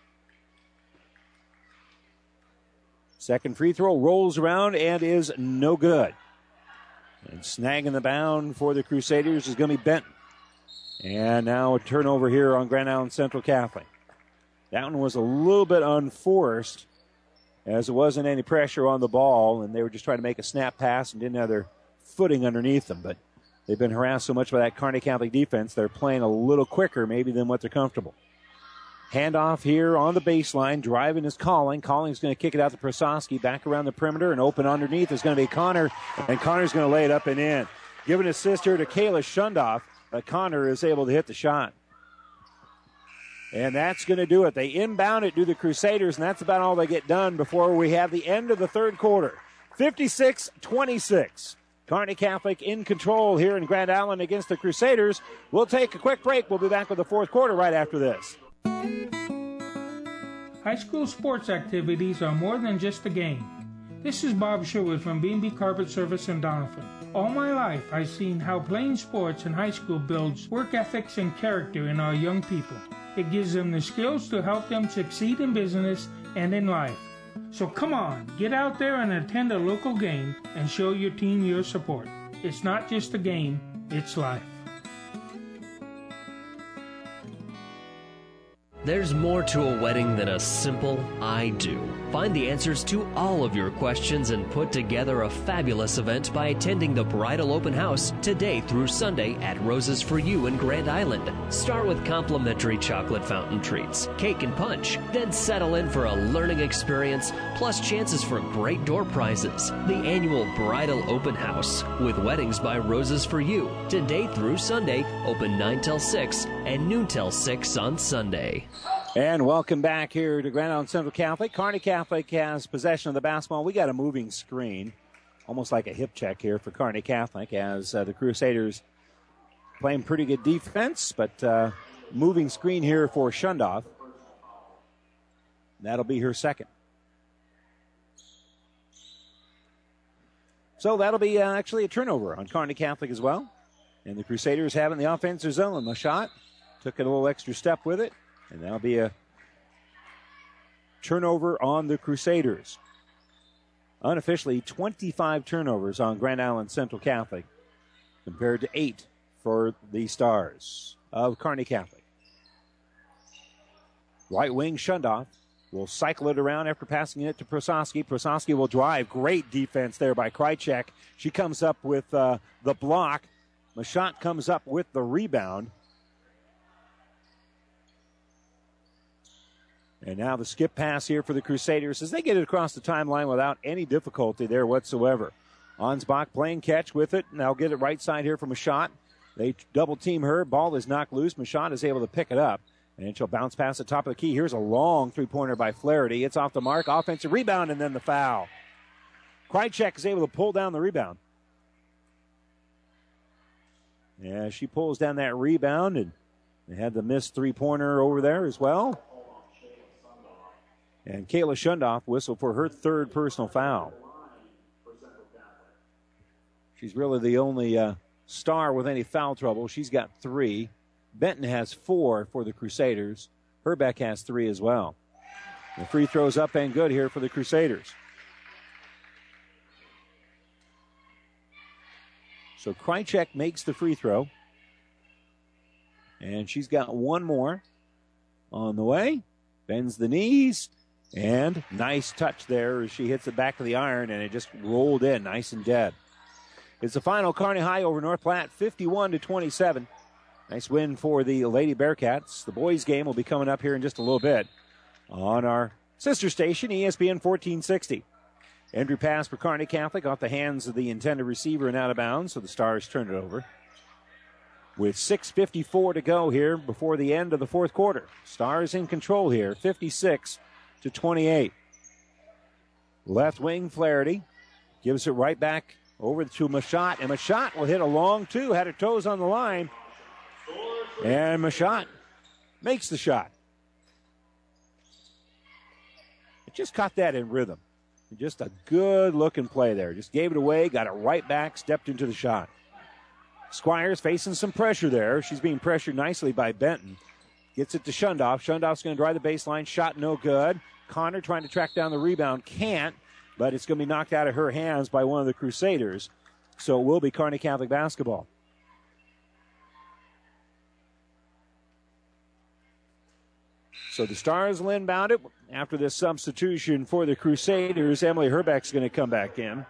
Speaker 2: Second free throw rolls around and is no good. And snagging the bound for the Crusaders is going to be Benton. And now a turnover here on Grand Island Central Catholic. That one was a little bit unforced, as there wasn't any pressure on the ball, and they were just trying to make a snap pass and didn't have their footing underneath them. But they've been harassed so much by that Kearney Catholic defense, they're playing a little quicker maybe than what they're comfortable. Handoff here on the baseline. Driving is Calling. Calling's going to kick it out to Prososki. Back around the perimeter and open underneath is going to be Connor. And Connor's going to lay it up and in. Give an assist here to Kayla Shundoff. But Connor is able to hit the shot. And that's going to do it. They inbound it to the Crusaders, and that's about all they get done before we have the end of the third quarter. 56-26. Kearney Catholic in control here in Grand Island against the Crusaders. We'll take a quick break. We'll be back with the fourth quarter right after this.
Speaker 7: High school sports activities are more than just a game. This is Bob Sherwood from B&B Carpet Service in Doniphan. All my life, I've seen how playing sports in high school builds work ethics and character in our young people. It gives them the skills to help them succeed in business and in life. So come on, get out there and attend a local game and show your team your support. It's not just a game, it's life.
Speaker 5: There's more to a wedding than a simple I do. Find the answers to all of your questions and put together a fabulous event by attending the Bridal Open House today through Sunday at Roses for You in Grand Island. Start with complimentary chocolate fountain treats, cake and punch, then settle in for a learning experience, plus chances for great door prizes. The annual Bridal Open House with Weddings by Roses for You. Today through Sunday, open 9 till 6 and noon till 6 on Sunday.
Speaker 2: And welcome back here to Grand Island Central Catholic. Kearney Catholic has possession of the basketball. We got a moving screen, almost like a hip check here for Kearney Catholic, as the Crusaders playing pretty good defense, but moving screen here for Shundoff. That'll be her second. So that'll be actually a turnover on Kearney Catholic as well. And the Crusaders have it in the offensive zone. Mashat took a little extra step with it. And that'll be a turnover on the Crusaders. Unofficially, 25 turnovers on Grand Island Central Catholic compared to 8 for the Stars of Kearney Catholic. Right wing Shundoff will cycle it around after passing it to Prososki. Prososki will drive. Great defense there by Krychek. She comes up with the block. Mashat comes up with the rebound. And now the skip pass here for the Crusaders as they get it across the timeline without any difficulty there whatsoever. Ansbach playing catch with it. Now get it right side here from a shot. They double team her. Ball is knocked loose. Mashad is able to pick it up. And she'll bounce past the top of the key. Here's a long three-pointer by Flaherty. It's off the mark. Offensive rebound, and then the foul. Krychek is able to pull down the rebound. Yeah, she pulls down that rebound, and they had the missed three-pointer over there as well. And Kayla Shundoff whistled for her third personal foul. She's really the only star with any foul trouble. She's got 3. Benton has 4 for the Crusaders. Herbeck has 3 as well. The free throw's up and good here for the Crusaders. So Krychek makes the free throw. And she's got one more on the way. Bends the knees. And nice touch there as she hits the back of the iron, and it just rolled in nice and dead. It's the final. Kearney High over North Platte, 51-27. Nice win for the Lady Bearcats. The boys' game will be coming up here in just a little bit on our sister station, ESPN 1460. Entry pass for Kearney Catholic off the hands of the intended receiver and out of bounds, so the Stars turn it over. With 6:54 to go here before the end of the fourth quarter. Stars in control here, 56-28. Left wing Flaherty gives it right back over to Mashot, and Mashot will hit a long two, had her toes on the line, and Mashot makes the shot. It just caught that in rhythm. Just a good-looking play there. Just gave it away, got it right back, stepped into the shot. Squires facing some pressure there. She's being pressured nicely by Benton. Gets it to Shundoff. Shundoff's going to drive the baseline. Shot no good. Connor trying to track down the rebound. Can't, but it's going to be knocked out of her hands by one of the Crusaders. So it will be Kearney Catholic basketball. So the Stars will inbound it. After this substitution for the Crusaders, Emily Herbeck's going to come back in.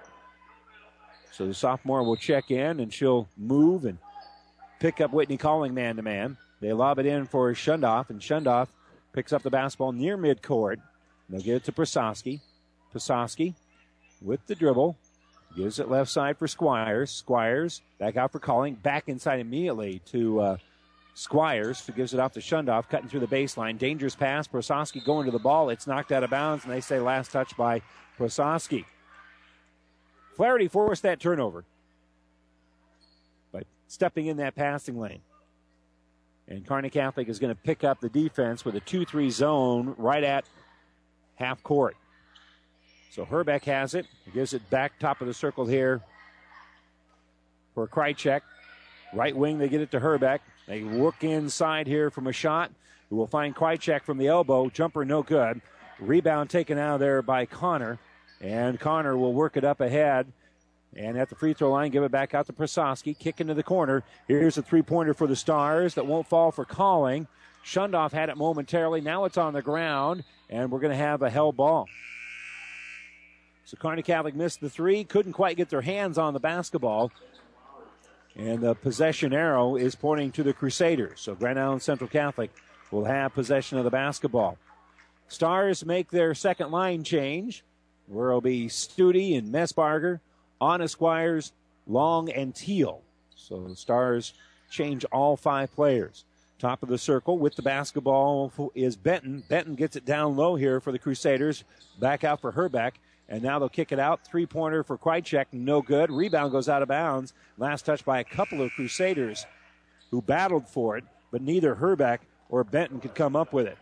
Speaker 2: So the sophomore will check in, and she'll move and pick up Whitney Calling man-to-man. They lob it in for Shundoff, and Shundoff picks up the basketball near midcourt. They'll get it to Prasowski. Prasowski with the dribble. Gives it left side for Squires. Squires back out for Calling. Back inside immediately to Squires, who gives it off to Shundoff, cutting through the baseline. Dangerous pass. Prasowski going to the ball. It's knocked out of bounds, and they say last touch by Prasowski. Flaherty forced that turnover by stepping in that passing lane. And Kearney Catholic is going to pick up the defense with a 2-3 zone right at half court. So Herbeck has it. He gives it back top of the circle here for Krychek. Right wing, they get it to Herbeck. They work inside here from a shot. Who will find Krychek from the elbow. Jumper no good. Rebound taken out of there by Connor. And Connor will work it up ahead. And at the free throw line, give it back out to Prasowski. Kick into the corner. Here's a three-pointer for the Stars that won't fall for Calling. Shundoff had it momentarily. Now it's on the ground. And we're going to have a held ball. So Kearney Catholic missed the three. Couldn't quite get their hands on the basketball. And the possession arrow is pointing to the Crusaders. So Grand Island Central Catholic will have possession of the basketball. Stars make their second line change, where it'll be Studi and Messbarger, Anna Squires, Long, and Teal. So the Stars change all 5 players. Top of the circle with the basketball is Benton. Benton gets it down low here for the Crusaders. Back out for Herbeck. And now they'll kick it out. Three-pointer for Krychek, no good. Rebound goes out of bounds. Last touch by a couple of Crusaders who battled for it, but neither Herbeck or Benton could come up with it.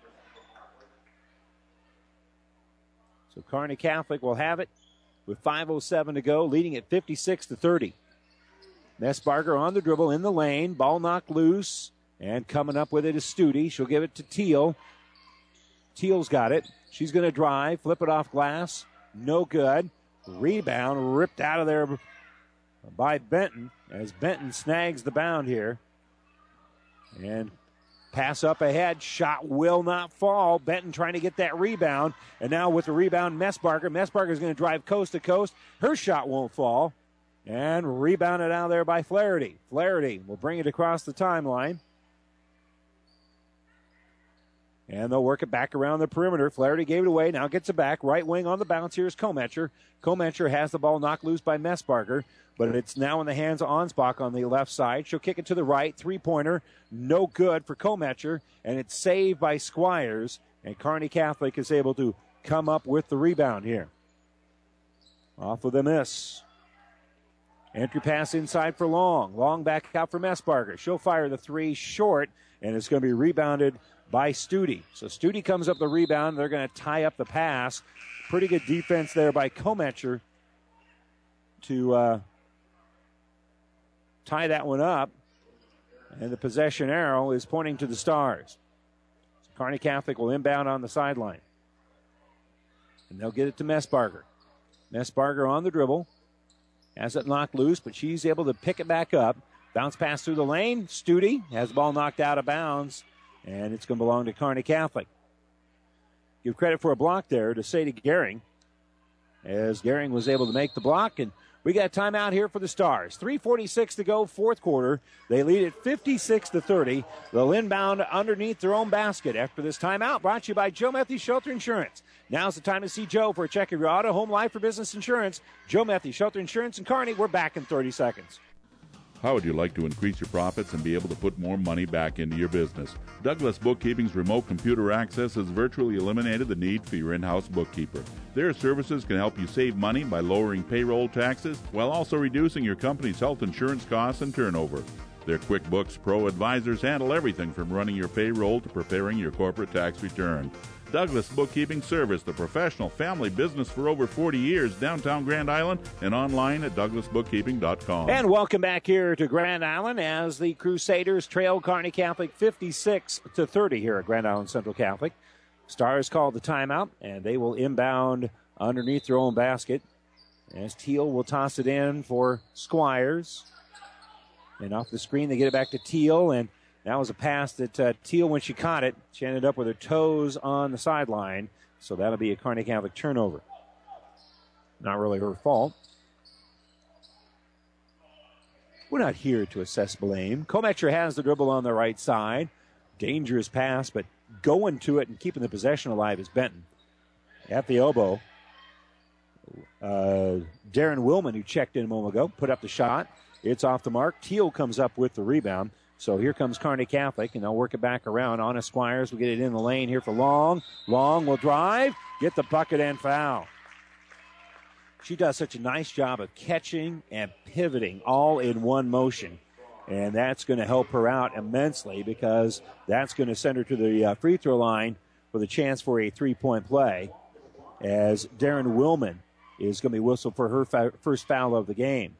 Speaker 2: So Kearney Catholic will have it with 5:07 to go, leading at 56-30. Messbarger on the dribble in the lane. Ball knocked loose. And coming up with it is Studi. She'll give it to Teal. Teal's got it. She's going to drive, flip it off glass. No good. Rebound ripped out of there by Benton as Benton snags the bound here. And pass up ahead. Shot will not fall. Benton trying to get that rebound. And now with the rebound, Messbarger. Messbarger is going to drive coast to coast. Her shot won't fall. And rebounded out there by Flaherty. Flaherty will bring it across the timeline. And they'll work it back around the perimeter. Flaherty gave it away. Now gets it back. Right wing on the bounce. Here's Kometcher. Kometcher has the ball knocked loose by Messbarger, but it's now in the hands of Ansbach on the left side. She'll kick it to the right. Three-pointer. No good for Kometcher, and it's saved by Squires. And Kearney Catholic is able to come up with the rebound here. Off with a miss. Entry pass inside for Long. Long back out for Messbarger. She'll fire the three short, and it's going to be rebounded by Studi. So Studi comes up the rebound. They're going to tie up the pass. Pretty good defense there by Kometcher to tie that one up. And the possession arrow is pointing to the Stars. So Kearney Catholic will inbound on the sideline. And they'll get it to Messbarger. Messbarger on the dribble. Has it knocked loose, but she's able to pick it back up. Bounce pass through the lane. Studi has the ball knocked out of bounds. And it's going to belong to Kearney Catholic. Give credit for a block there to Sadie Gehring, as Gehring was able to make the block. And we got a timeout here for the Stars. 3:46 to go, fourth quarter. They lead it 56-30. They'll inbound underneath their own basket after this timeout. Brought to you by Joe Methy Shelter Insurance. Now's the time to see Joe for a check of your auto, home, life, or business insurance. Joe Methy Shelter Insurance in Kearney. We're back in 30 seconds.
Speaker 8: How would you like to increase your profits and be able to put more money back into your business? Douglas Bookkeeping's remote computer access has virtually eliminated the need for your in-house bookkeeper. Their services can help you save money by lowering payroll taxes while also reducing your company's health insurance costs and turnover. Their QuickBooks Pro advisors handle everything from running your payroll to preparing your corporate tax return. Douglas Bookkeeping Service, the professional family business for over 40 years, downtown Grand Island and online at douglasbookkeeping.com.
Speaker 2: And welcome back here to Grand Island as the Crusaders trail Kearney Catholic 56-30 here at Grand Island Central Catholic. Stars called the timeout, and they will inbound underneath their own basket as Teal will toss it in for Squires. And off the screen, they get it back to Teal, and that was a pass that Teal, when she caught it, she ended up with her toes on the sideline. So that'll be a Kearney Catholic turnover. Not really her fault. We're not here to assess blame. Kometcher has the dribble on the right side. Dangerous pass, but going to it and keeping the possession alive is Benton. At the elbow, Darren Willman, who checked in a moment ago, put up the shot. It's off the mark. Teal comes up with the rebound. So here comes Kearney Catholic, and they'll work it back around. Anna Squires will get it in the lane here for Long. Long will drive, get the bucket, and foul. She does such a nice job of catching and pivoting all in one motion. And that's going to help her out immensely because that's going to send her to the free throw line for the chance for a three-point play, as Darren Willman is going to be whistled for her first foul of the game.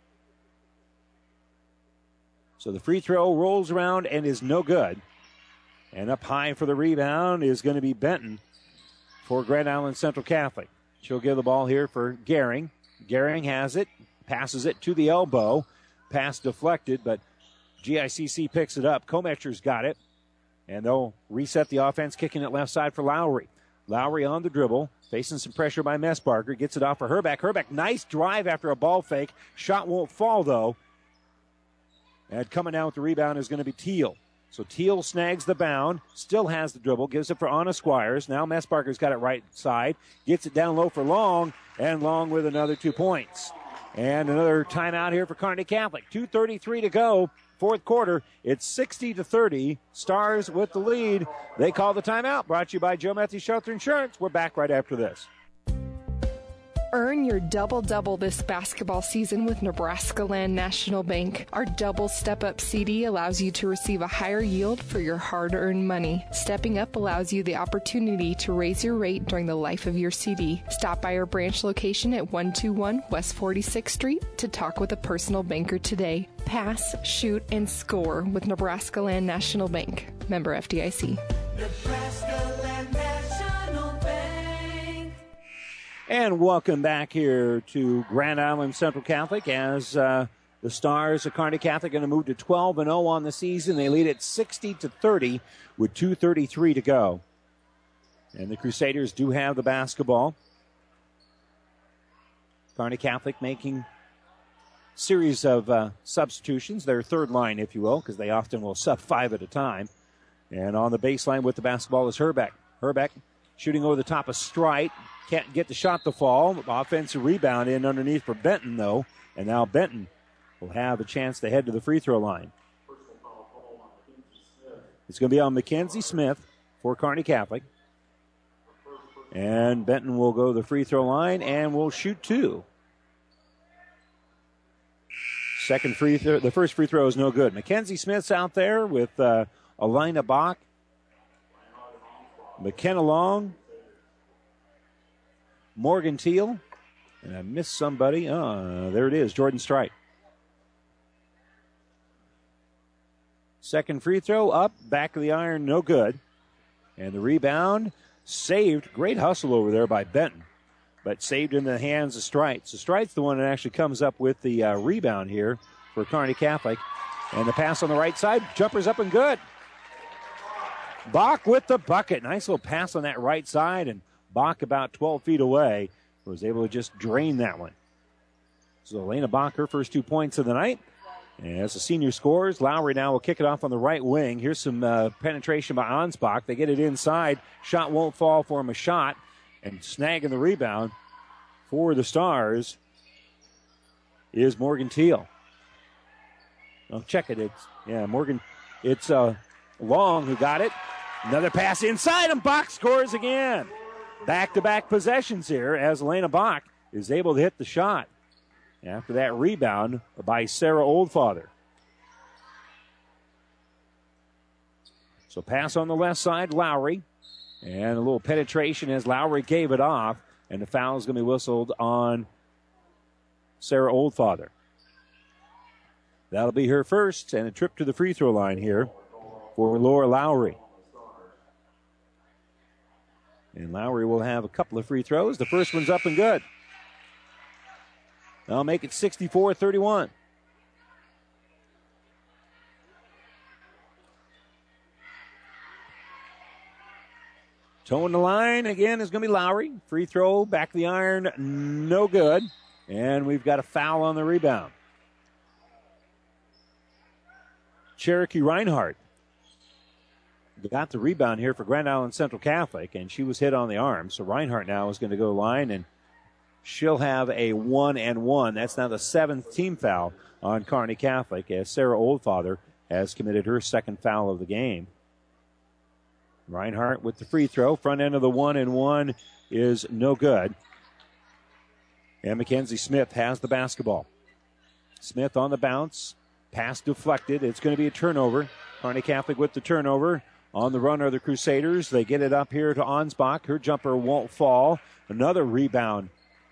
Speaker 2: So the free throw rolls around and is no good. And up high for the rebound is going to be Benton for Grand Island Central Catholic. She'll give the ball here for Gehring. Gehring has it, passes it to the elbow. Pass deflected, but GICC picks it up. Kometcher's got it. And they'll reset the offense, kicking it left side for Lowry. Lowry on the dribble, facing some pressure by Messbarger. Gets it off for Herbeck. Herbeck, nice drive after a ball fake. Shot won't fall, though. And coming down with the rebound is going to be Teal. So Teal snags the bound, still has the dribble, gives it for Anna Squires. Now Messbarger's got it right side, gets it down low for Long, and Long with another 2 points. And another timeout here for Kearney Catholic. 2:33 to go, fourth quarter. It's 60-30. Stars with the lead. They call the timeout. Brought to you by Joe Methy Shelter Insurance. We're back right after this.
Speaker 9: Earn your double-double this basketball season with Nebraska Land National Bank. Our double step-up CD allows you to receive a higher yield for your hard-earned money. Stepping up allows you the opportunity to raise your rate during the life of your CD. Stop by our branch location at 121 West 46th Street to talk with a personal banker today. Pass, shoot, and score with Nebraska Land National Bank. Member FDIC.
Speaker 25: Nebraska Land National Bank.
Speaker 2: And welcome back here to Grand Island Central Catholic as the Stars of Kearney Catholic going to move to 12-0 on the season. They lead it 60-30 with 2:33 to go. And the Crusaders do have the basketball. Kearney Catholic making series of substitutions, their third line, if you will, because they often will sub five at a time. And on the baseline with the basketball is Herbeck. Herbeck shooting over the top of Strite. Can't get the shot to fall. Offensive rebound in underneath for Benton, though. And now Benton will have a chance to head to the free throw line. It's going to be on Mackenzie Smith for Kearney Catholic. And Benton will go to the free throw line and will shoot 2. Second free throw, the first free throw is no good. Mackenzie Smith's out there with Elena Bach, McKenna Long, Morgan Teal, and I missed somebody. There it is, Jordan Strite. Second free throw up, back of the iron, no good. And the rebound saved. Great hustle over there by Benton, but saved in the hands of Strite. So Strite's the one that actually comes up with the rebound here for Kearney Catholic. And the pass on the right side, jumper's up and good. Bach with the bucket. Nice little pass on that right side, and Bach about 12 feet away was able to just drain that one. So Elena Bach, her first 2 points of the night. And as the senior scores, Lowry now will kick it off on the right wing. Here's some penetration by Ansbach. They get it inside. Shot won't fall for him, a shot. And snagging the rebound for the Stars is Morgan Teal. Oh, check it. Morgan. It's Long who got it. Another pass inside, and Bach scores again. Back-to-back possessions here as Elena Bach is able to hit the shot after that rebound by Sarah Oldfather. So pass on the left side, Lowry. And a little penetration as Lowry gave it off. And the foul is going to be whistled on Sarah Oldfather. That'll be her first, and a trip to the free throw line here for Laura Lowry. And Lowry will have a couple of free throws. The first one's up and good. That'll make it 64-31. Towing the line again is going to be Lowry. Free throw, back of the iron, no good. And we've got a foul on the rebound. Cherokee Reinhardt got the rebound here for Grand Island Central Catholic, and she was hit on the arm. So Reinhardt now is going to go line, and she'll have a 1-and-1. That's now the 7th team foul on Kearney Catholic, as Sarah Oldfather has committed her second foul of the game. Reinhardt with the free throw. Front end of the 1-and-1 is no good. And Mackenzie Smith has the basketball. Smith on the bounce. Pass deflected. It's going to be a turnover. Kearney Catholic with the turnover. On the run are the Crusaders. They get it up here to Ansbach. Her jumper won't fall. Another rebound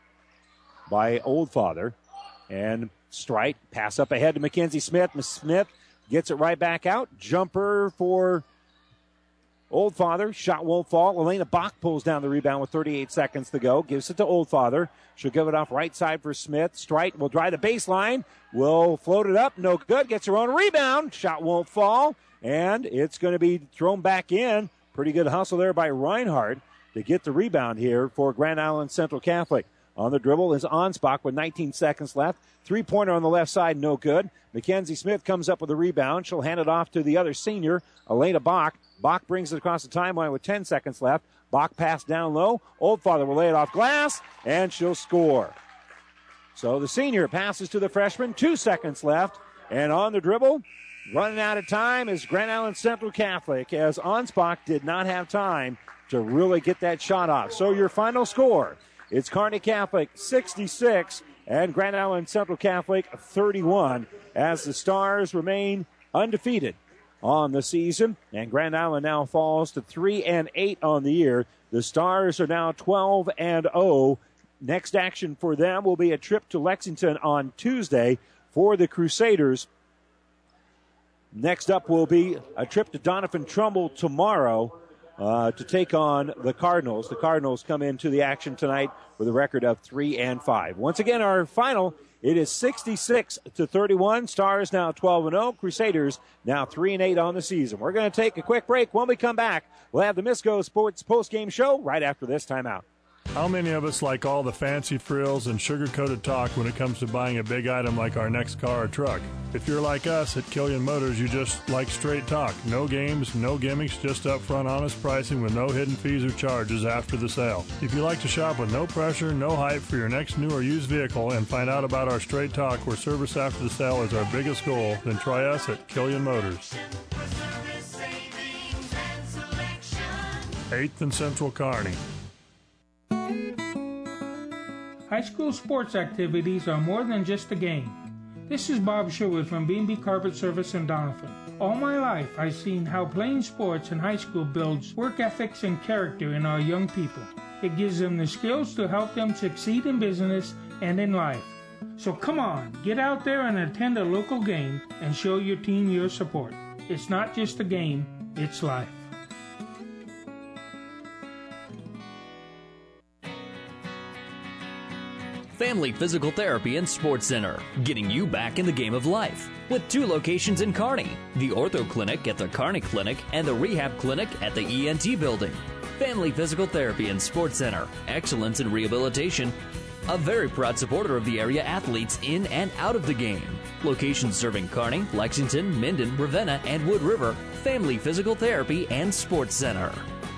Speaker 2: by Oldfather. And Strite. Pass up ahead to Mackenzie Smith. Smith gets it right back out. Jumper for Oldfather. Shot won't fall. Elena Bach pulls down the rebound with 38 seconds to go. Gives it to Oldfather. She'll give it off right side for Smith. Strite will drive the baseline. Will float it up. No good. Gets her own rebound. Shot won't fall. And it's going to be thrown back in. Pretty good hustle there by Reinhardt to get the rebound here for Grand Island Central Catholic. On the dribble is Ansbach with 19 seconds left. Three-pointer on the left side, no good. Mackenzie Smith comes up with a rebound. She'll hand it off to the other senior, Elena Bach. Bach brings it across the timeline with 10 seconds left. Bach pass down low. Oldfather will lay it off glass, and she'll score. So the senior passes to the freshman. 2 seconds left. And on the dribble, running out of time is Grand Island Central Catholic, as Ansbach did not have time to really get that shot off. So your final score, it's Kearney Catholic 66 and Grand Island Central Catholic 31, as the Stars remain undefeated on the season, and Grand Island now falls to 3-8 on the year. The Stars are now 12-0. Next action for them will be a trip to Lexington on Tuesday. For the Crusaders, next up will be a trip to Doniphan Trumbull tomorrow to take on the Cardinals. The Cardinals come into the action tonight with a record of 3-5. Once again, our final, it is 66-31. Stars now 12-0. Crusaders now 3-8 on the season. We're going to take a quick break. When we come back, we'll have the Misco Sports postgame show right after this timeout.
Speaker 6: How many of us like all the fancy frills and sugar-coated talk when it comes to buying a big item like our next car or truck? If you're like us at Killian Motors, you just like straight talk. No games, no gimmicks, just upfront honest pricing with no hidden fees or charges after the sale. If you like to shop with no pressure, no hype for your next new or used vehicle and find out about our straight talk where service after the sale is our biggest goal, then try us at Killian Motors. 8th and Central Kearney.
Speaker 7: High school sports activities are more than just a game. This is Bob Sherwood from B&B Carpet Service in Doniphan. All my life, I've seen how playing sports in high school builds work ethics and character in our young people. It gives them the skills to help them succeed in business and in life. So come on, get out there and attend a local game and show your team your support. It's not just a game, it's life.
Speaker 5: Family Physical Therapy and Sports Center, getting you back in the game of life. With 2 locations in Kearney, the Ortho Clinic at the Kearney Clinic and the Rehab Clinic at the ENT Building. Family Physical Therapy and Sports Center, excellence in rehabilitation. A very proud supporter of the area athletes in and out of the game. Locations serving Kearney, Lexington, Minden, Ravenna, and Wood River. Family Physical Therapy and Sports Center.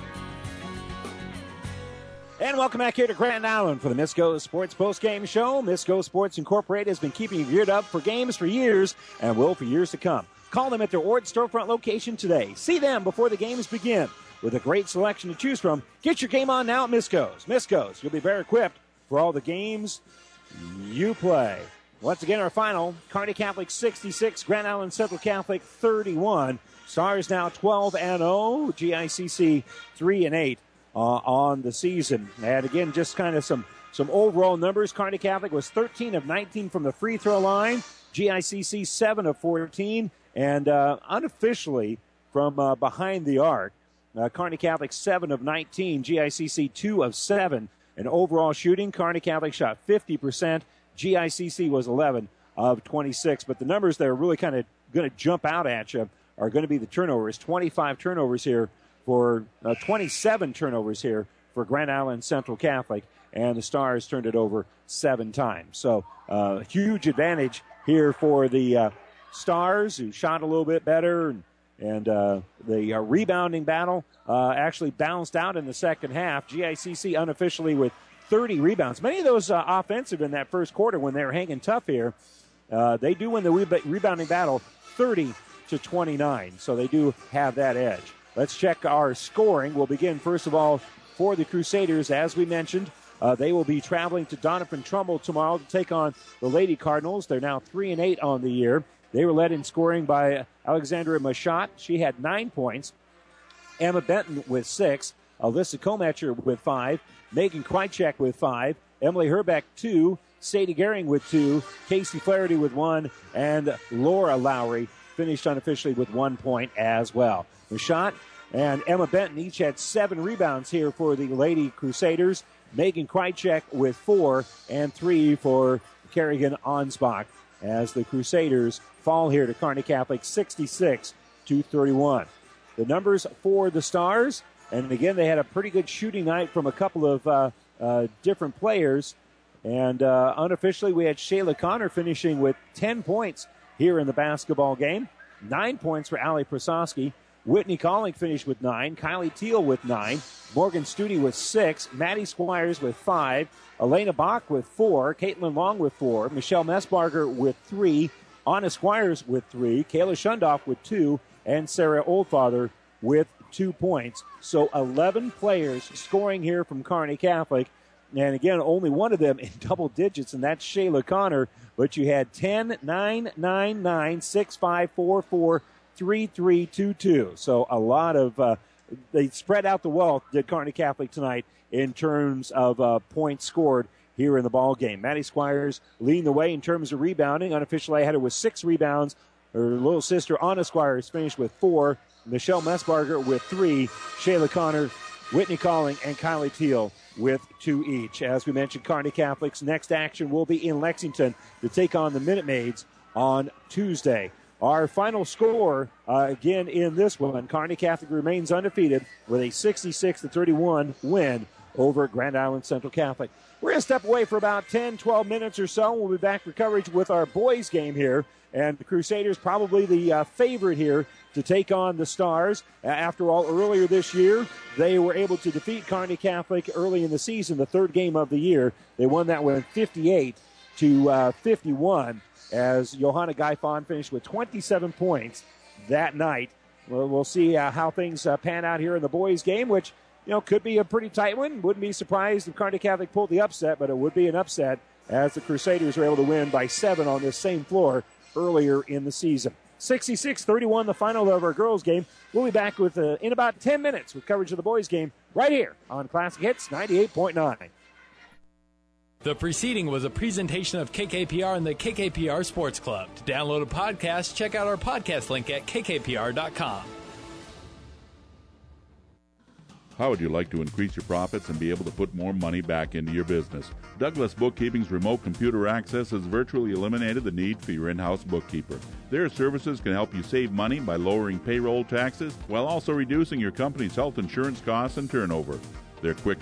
Speaker 2: And welcome back here to Grand Island for the Misco Sports Post-Game Show. Misco Sports Incorporated has been keeping you geared up for games for years and will for years to come. Call them at their Ord storefront location today. See them before the games begin. With a great selection to choose from, get your game on now at Misco's. Misco's, you'll be better equipped for all the games you play. Once again, our final, Kearney Catholic 66, Grand Island Central Catholic 31. Stars now 12-0, GICC 3-8. On the season. And again, just kind of some overall numbers. Kearney Catholic was 13 of 19 from the free throw line. GICC 7 of 14. And unofficially from behind the arc, Kearney Catholic 7 of 19. GICC 2 of 7. And overall shooting, Kearney Catholic shot 50%. GICC was 11 of 26. But the numbers that are really kind of going to jump out at you are going to be the turnovers. 25 turnovers here for 27 turnovers here for Grand Island Central Catholic, and the Stars turned it over 7 times. So huge advantage here for the Stars, who shot a little bit better, and the rebounding battle actually balanced out in the second half. GICC unofficially with 30 rebounds. Many of those offensive in that first quarter when they were hanging tough here. They do win the rebounding battle 30-29, so they do have that edge. Let's check our scoring. We'll begin, first of all, for the Crusaders. As we mentioned, they will be traveling to Doniphan-Trumbull tomorrow to take on the Lady Cardinals. They're now 3-8 on the year. They were led in scoring by Alexandra Machat. She had 9 points. Emma Benton with 6. Alyssa Kometcher with 5. Megan Krychek with 5. Emily Herbeck, 2. Sadie Gehring with 2. Casey Flaherty with 1. And Laura Lowry finished unofficially with 1 point as well. Machat and Emma Benton each had 7 rebounds here for the Lady Crusaders. Megan Krychek with 4 and 3 for Kerrigan Ansbach as the Crusaders fall here to Kearney Catholic 66-31. The numbers for the Stars, and again, they had a pretty good shooting night from a couple of different players. And unofficially, we had Shayla Connor finishing with 10 points here in the basketball game. 9 points for Allie Prasowski. Whitney Calling finished with 9. Kylie Teal with 9. Morgan Studi with 6. Maddie Squires with 5. Elena Bach with 4. Caitlin Long with 4. Michelle Messbarger with 3. Anna Squires with 3. Kayla Shundoff with 2. And Sarah Oldfather with 2 points. So 11 players scoring here from Kearney Catholic. And again, only one of them in double digits, and that's Shayla Connor. But you had 10, 9, 9, 9, 6, 5, 4, 4, 3, 3, 2, 2. So a lot of they spread out the wealth, did Kearney Catholic tonight, in terms of points scored here in the ball game. Maddie Squires leading the way in terms of rebounding. Unofficially, I had her with 6 rebounds. Her little sister, Anna Squires, finished with 4. Michelle Messbarger with 3. Shayla Connor, Whitney Calling, and Kylie Teal with 2 each. As we mentioned, Kearney Catholic's next action will be in Lexington to take on the Minute Maids on Tuesday. Our final score, again in this one, Kearney Catholic remains undefeated with a 66-31 win over at Grand Island Central Catholic. We're going to step away for about 10, 12 minutes or so. We'll be back for coverage with our boys game here. And the Crusaders probably the favorite here to take on the Stars. After all, earlier this year, they were able to defeat Kearney Catholic early in the season, the third game of the year. They won that one 58-51 as Johanna Gaifon finished with 27 points that night. We'll see how things pan out here in the boys game, which could be a pretty tight one. Wouldn't be surprised if Kearney Catholic pulled the upset, but it would be an upset as the Crusaders were able to win by 7 on this same floor earlier in the season. 66-31, the final of our girls' game. We'll be back with in about 10 minutes with coverage of the boys' game right here on Classic Hits 98.9.
Speaker 3: The preceding was a presentation of KKPR and the KKPR Sports Club. To download a podcast, check out our podcast link at kkpr.com.
Speaker 8: How would you like to increase your profits and be able to put more money back into your business? Douglas Bookkeeping's remote computer access has virtually eliminated the need for your in-house bookkeeper. Their services can help you save money by lowering payroll taxes while also reducing your company's health insurance costs and turnover. Their quick